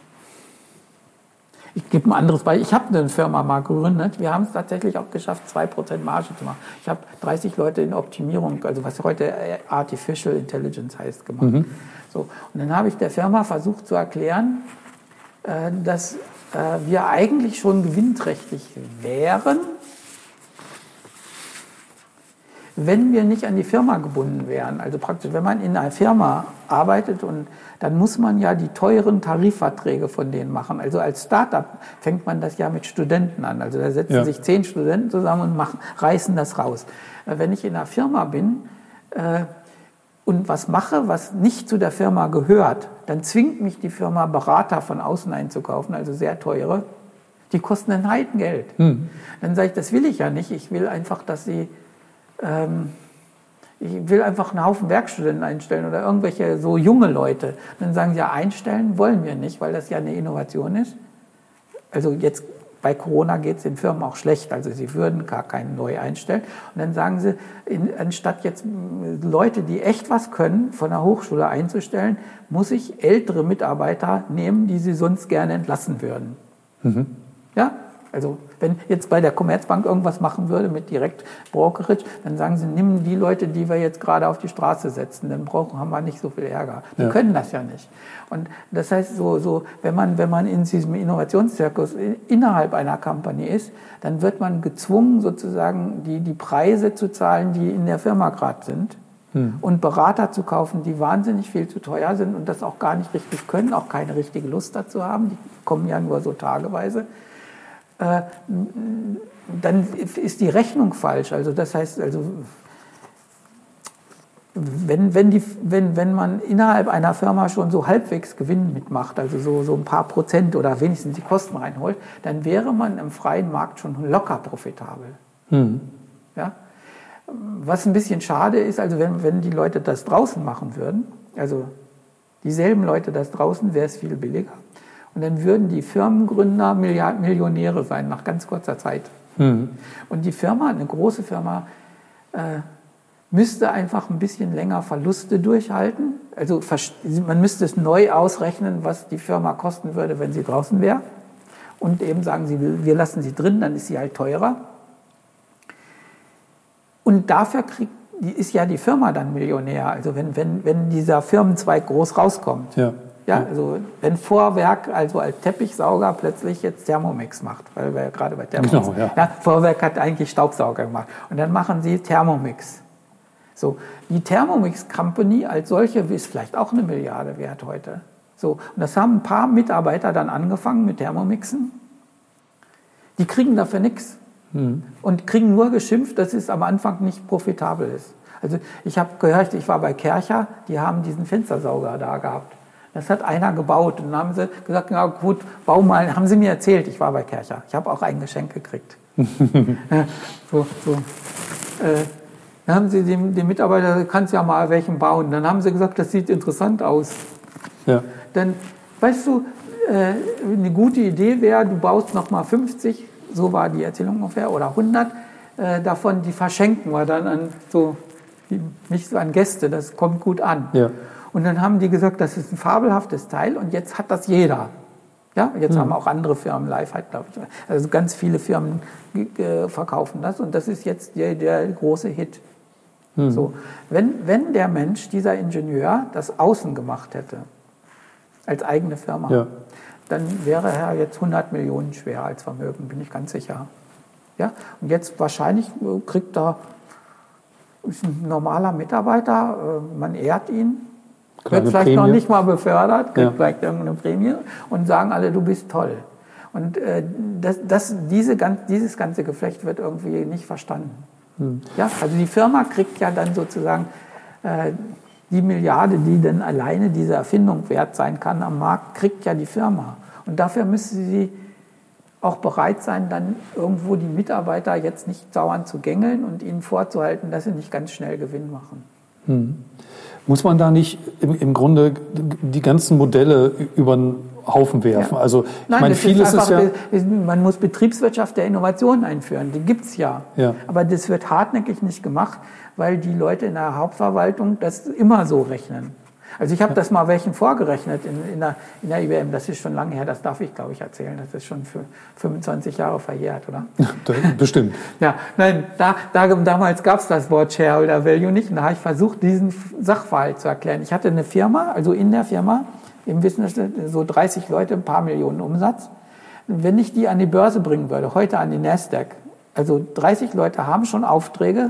ich gebe ein anderes Beispiel. Ich habe eine Firma mal gegründet. Wir haben es tatsächlich auch geschafft, zwei Prozent Marge zu machen. Ich habe dreißig Leute in Optimierung, also was heute Artificial Intelligence heißt, gemacht. Mhm. So, und dann habe ich der Firma versucht zu erklären, äh, dass äh, wir eigentlich schon gewinnträchtig wären, wenn wir nicht an die Firma gebunden wären. Also praktisch, wenn man in einer Firma arbeitet, und dann muss man ja die teuren Tarifverträge von denen machen. Also als Startup fängt man das ja mit Studenten an. Also da setzen ja. sich zehn Studenten zusammen und machen, reißen das raus. Wenn ich in einer Firma bin äh, und was mache, was nicht zu der Firma gehört, dann zwingt mich die Firma, Berater von außen einzukaufen, also sehr teure. Die kosten ein Heidengeld. Hm. Dann sage ich, das will ich ja nicht. Ich will einfach, dass sie ich will einfach einen Haufen Werkstudenten einstellen oder irgendwelche so junge Leute. Dann sagen sie, ja, einstellen wollen wir nicht, weil das ja eine Innovation ist. Also jetzt bei Corona geht es den Firmen auch schlecht, also sie würden gar keinen neu einstellen. Und dann sagen sie, in, anstatt jetzt Leute, die echt was können, von der Hochschule einzustellen, muss ich ältere Mitarbeiter nehmen, die sie sonst gerne entlassen würden. Mhm. Ja? Also wenn jetzt bei der Commerzbank irgendwas machen würde mit Direktbrokerage, dann sagen sie, nimm die Leute, die wir jetzt gerade auf die Straße setzen, dann brauchen, haben wir nicht so viel Ärger. Die ja. können das ja nicht. Und das heißt, so, so, wenn man, wenn man in diesem Innovationszirkus innerhalb einer Company ist, dann wird man gezwungen, sozusagen die, die Preise zu zahlen, die in der Firma gerade sind. Hm. Und Berater zu kaufen, die wahnsinnig viel zu teuer sind und das auch gar nicht richtig können, auch keine richtige Lust dazu haben. Die kommen ja nur so tageweise. Äh, dann ist die Rechnung falsch. Also das heißt, also wenn, wenn, die, wenn, wenn man innerhalb einer Firma schon so halbwegs Gewinn mitmacht, also so, so ein paar Prozent oder wenigstens die Kosten reinholt, dann wäre man im freien Markt schon locker profitabel. Hm. Ja? Was ein bisschen schade ist, also wenn, wenn die Leute das draußen machen würden, also dieselben Leute das draußen, wäre es viel billiger. Und dann würden die Firmengründer Milliard- Millionäre sein, nach ganz kurzer Zeit. Mhm. Und die Firma, eine große Firma, äh, müsste einfach ein bisschen länger Verluste durchhalten. Also man müsste es neu ausrechnen, was die Firma kosten würde, wenn sie draußen wäre. Und eben sagen sie, wir lassen sie drin, dann ist sie halt teurer. Und dafür kriegt, ist ja die Firma dann Millionär. Also wenn, wenn, wenn dieser Firmenzweig groß rauskommt. Ja. Ja, also wenn Vorwerk also als Teppichsauger plötzlich jetzt Thermomix macht, weil wir ja gerade bei Thermomix, genau, ja. Ja, Vorwerk hat eigentlich Staubsauger gemacht und dann machen sie Thermomix. So, die Thermomix Company als solche ist vielleicht auch eine Milliarde wert heute. So, und das haben ein paar Mitarbeiter dann angefangen mit Thermomixen. Die kriegen dafür nichts mhm. und kriegen nur geschimpft, dass es am Anfang nicht profitabel ist. Also ich habe gehört, ich war bei Kärcher, die haben diesen Fenstersauger da gehabt. Das hat einer gebaut und dann haben sie gesagt, na gut, bau mal, haben sie mir erzählt, ich war bei Kärcher, ich habe auch ein Geschenk gekriegt. so, so. Äh, dann haben sie dem, dem Mitarbeiter, du kannst ja mal welchen bauen. Dann haben sie gesagt, das sieht interessant aus. Ja. Dann, weißt du, äh, eine gute Idee wäre, du baust noch mal fünfzig, so war die Erzählung ungefähr, oder hundert äh, davon, die verschenken wir dann an so, die, nicht so an Gäste, das kommt gut an. Ja. Und dann haben die gesagt, das ist ein fabelhaftes Teil und jetzt hat das jeder. Ja, jetzt mhm. haben auch andere Firmen, Lifehide, glaube ich, also ganz viele Firmen äh, verkaufen das und das ist jetzt der, der große Hit. Mhm. So, wenn, wenn der Mensch, dieser Ingenieur, das außen gemacht hätte, als eigene Firma, ja. dann wäre er jetzt hundert Millionen schwerer als Vermögen, bin ich ganz sicher. Ja, und jetzt wahrscheinlich kriegt er, ist ein normaler Mitarbeiter, äh, man ehrt ihn, wird vielleicht Prämie. Noch nicht mal befördert, kriegt ja. vielleicht irgendeine Prämie und sagen alle, du bist toll. Und äh, das, das, diese, dieses ganze Geflecht wird irgendwie nicht verstanden. Hm. Ja, also die Firma kriegt ja dann sozusagen äh, die Milliarde, die dann alleine diese Erfindung wert sein kann am Markt, kriegt ja die Firma. Und dafür müsste sie auch bereit sein, dann irgendwo die Mitarbeiter jetzt nicht dauernd zu gängeln und ihnen vorzuhalten, dass sie nicht ganz schnell Gewinn machen. Hm. Muss man da nicht im, im Grunde die ganzen Modelle über den Haufen werfen? Ja. Also, ich Nein, meine, vieles ist, ist ja... Man muss Betriebswirtschaft der Innovation einführen, die gibt es ja. ja. Aber das wird hartnäckig nicht gemacht, weil die Leute in der Hauptverwaltung das immer so rechnen. Also ich habe ja. das mal welchen vorgerechnet in, in, der, in der I B M, das ist schon lange her, das darf ich, glaube ich, erzählen, das ist schon für fünfundzwanzig Jahre verjährt, oder? Bestimmt. Ja, nein, da, da, damals gab es das Wort Shareholder Value nicht und da habe ich versucht, diesen Sachverhalt zu erklären. Ich hatte eine Firma, also in der Firma, im Business, so dreißig Leute, ein paar Millionen Umsatz. Wenn ich die an die Börse bringen würde, heute an die Nasdaq, also dreißig Leute haben schon Aufträge,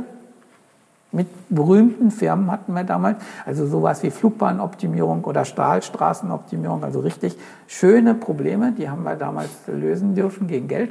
mit berühmten Firmen hatten wir damals, also sowas wie Flugbahnoptimierung oder Stahlstraßenoptimierung, also richtig schöne Probleme, die haben wir damals lösen dürfen gegen Geld.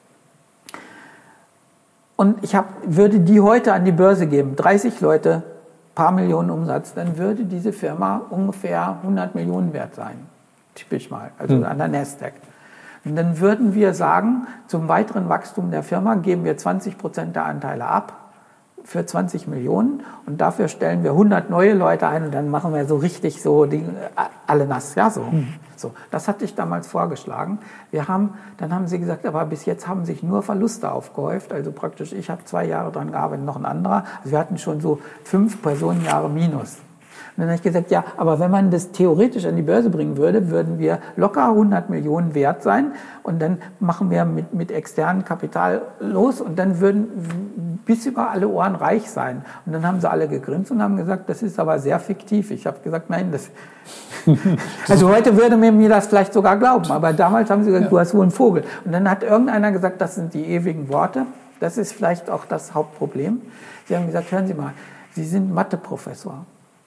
Und ich hab, würde die heute an die Börse geben, dreißig Leute, paar Millionen Umsatz, dann würde diese Firma ungefähr hundert Millionen wert sein, typisch mal, also hm. an der Nasdaq. Und dann würden wir sagen, zum weiteren Wachstum der Firma geben wir zwanzig Prozent der Anteile ab, für zwanzig Millionen und dafür stellen wir hundert neue Leute ein und dann machen wir so richtig so die, alle nass, ja so. Mhm. So, das hatte ich damals vorgeschlagen. Wir haben, dann haben sie gesagt, aber bis jetzt haben sich nur Verluste aufgehäuft, also praktisch, ich habe zwei Jahre dran gearbeitet, noch ein anderer, also wir hatten schon so fünf Personenjahre Minus. Und dann habe ich gesagt, ja, aber wenn man das theoretisch an die Börse bringen würde, würden wir locker hundert Millionen wert sein und dann machen wir mit, mit externem Kapital los und dann würden bis über alle Ohren reich sein. Und dann haben sie alle gegrinst und haben gesagt, das ist aber sehr fiktiv. Ich habe gesagt, nein, das... Also heute würde mir, mir das vielleicht sogar glauben, aber damals haben sie gesagt, ja. Du hast wohl einen Vogel. Und dann hat irgendeiner gesagt, das sind die ewigen Worte. Das ist vielleicht auch das Hauptproblem. Sie haben gesagt, hören Sie mal, Sie sind Mathe-Professor.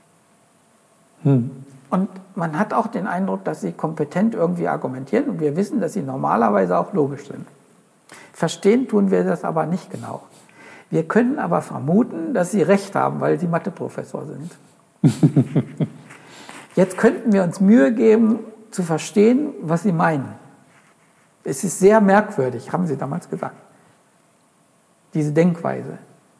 Hm. Und man hat auch den Eindruck, dass sie kompetent irgendwie argumentieren und wir wissen, dass sie normalerweise auch logisch sind. Verstehen tun wir das aber nicht genau. Wir können aber vermuten, dass sie recht haben, weil sie Mathe-Professor sind. Jetzt könnten wir uns Mühe geben, zu verstehen, was sie meinen. Es ist sehr merkwürdig, haben sie damals gesagt, diese Denkweise.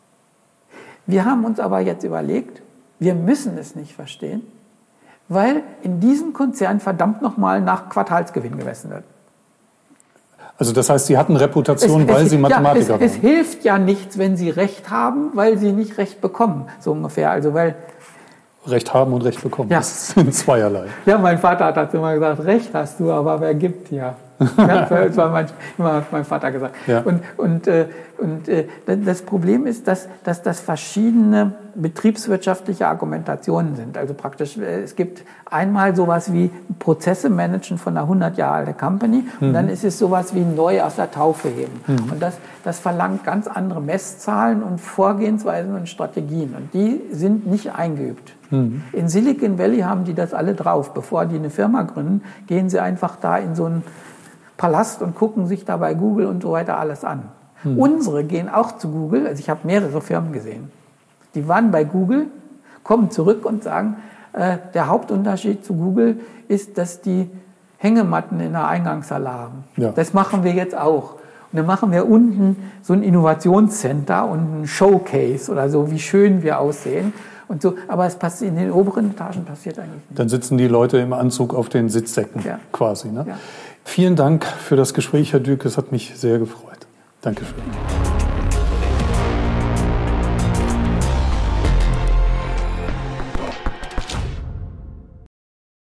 Wir haben uns aber jetzt überlegt, wir müssen es nicht verstehen, weil in diesem Konzern verdammt nochmal nach Quartalsgewinn gemessen wird. Also das heißt, Sie hatten Reputation, es, weil es, Sie Mathematiker ja, es, waren. Es hilft ja nichts, wenn Sie Recht haben, weil Sie nicht Recht bekommen, so ungefähr. Also weil Recht haben und Recht bekommen, ja. Das sind zweierlei. Ja, mein Vater hat dazu immer gesagt, Recht hast du, aber wer gibt dir? Ja, das war mein, immer hat mein Vater gesagt. Ja. Und, und, äh, und äh, das Problem ist, dass, dass das verschiedene betriebswirtschaftliche Argumentationen sind. Also praktisch, äh, es gibt einmal sowas wie Prozesse managen von einer hundert Jahre alten Company und mhm. dann ist es sowas wie neu aus der Taufe heben. Mhm. Und das, das verlangt ganz andere Messzahlen und Vorgehensweisen und Strategien. Und die sind nicht eingeübt. Mhm. In Silicon Valley haben die das alle drauf. Bevor die eine Firma gründen, gehen sie einfach da in so einen Palast und gucken sich da bei Google und so weiter alles an. Hm. Unsere gehen auch zu Google, also ich habe mehrere Firmen gesehen, die waren bei Google, kommen zurück und sagen, äh, der Hauptunterschied zu Google ist, dass die Hängematten in der Eingangshalle haben. Ja. Das machen wir jetzt auch. Und dann machen wir unten so ein Innovationscenter und ein Showcase oder so, wie schön wir aussehen. Und so, aber es passiert in den oberen Etagen passiert eigentlich nicht. Dann sitzen die Leute im Anzug auf den Sitzsäcken ja. quasi. Ne? Ja. Vielen Dank für das Gespräch, Herr Dück. Es hat mich sehr gefreut. Dankeschön.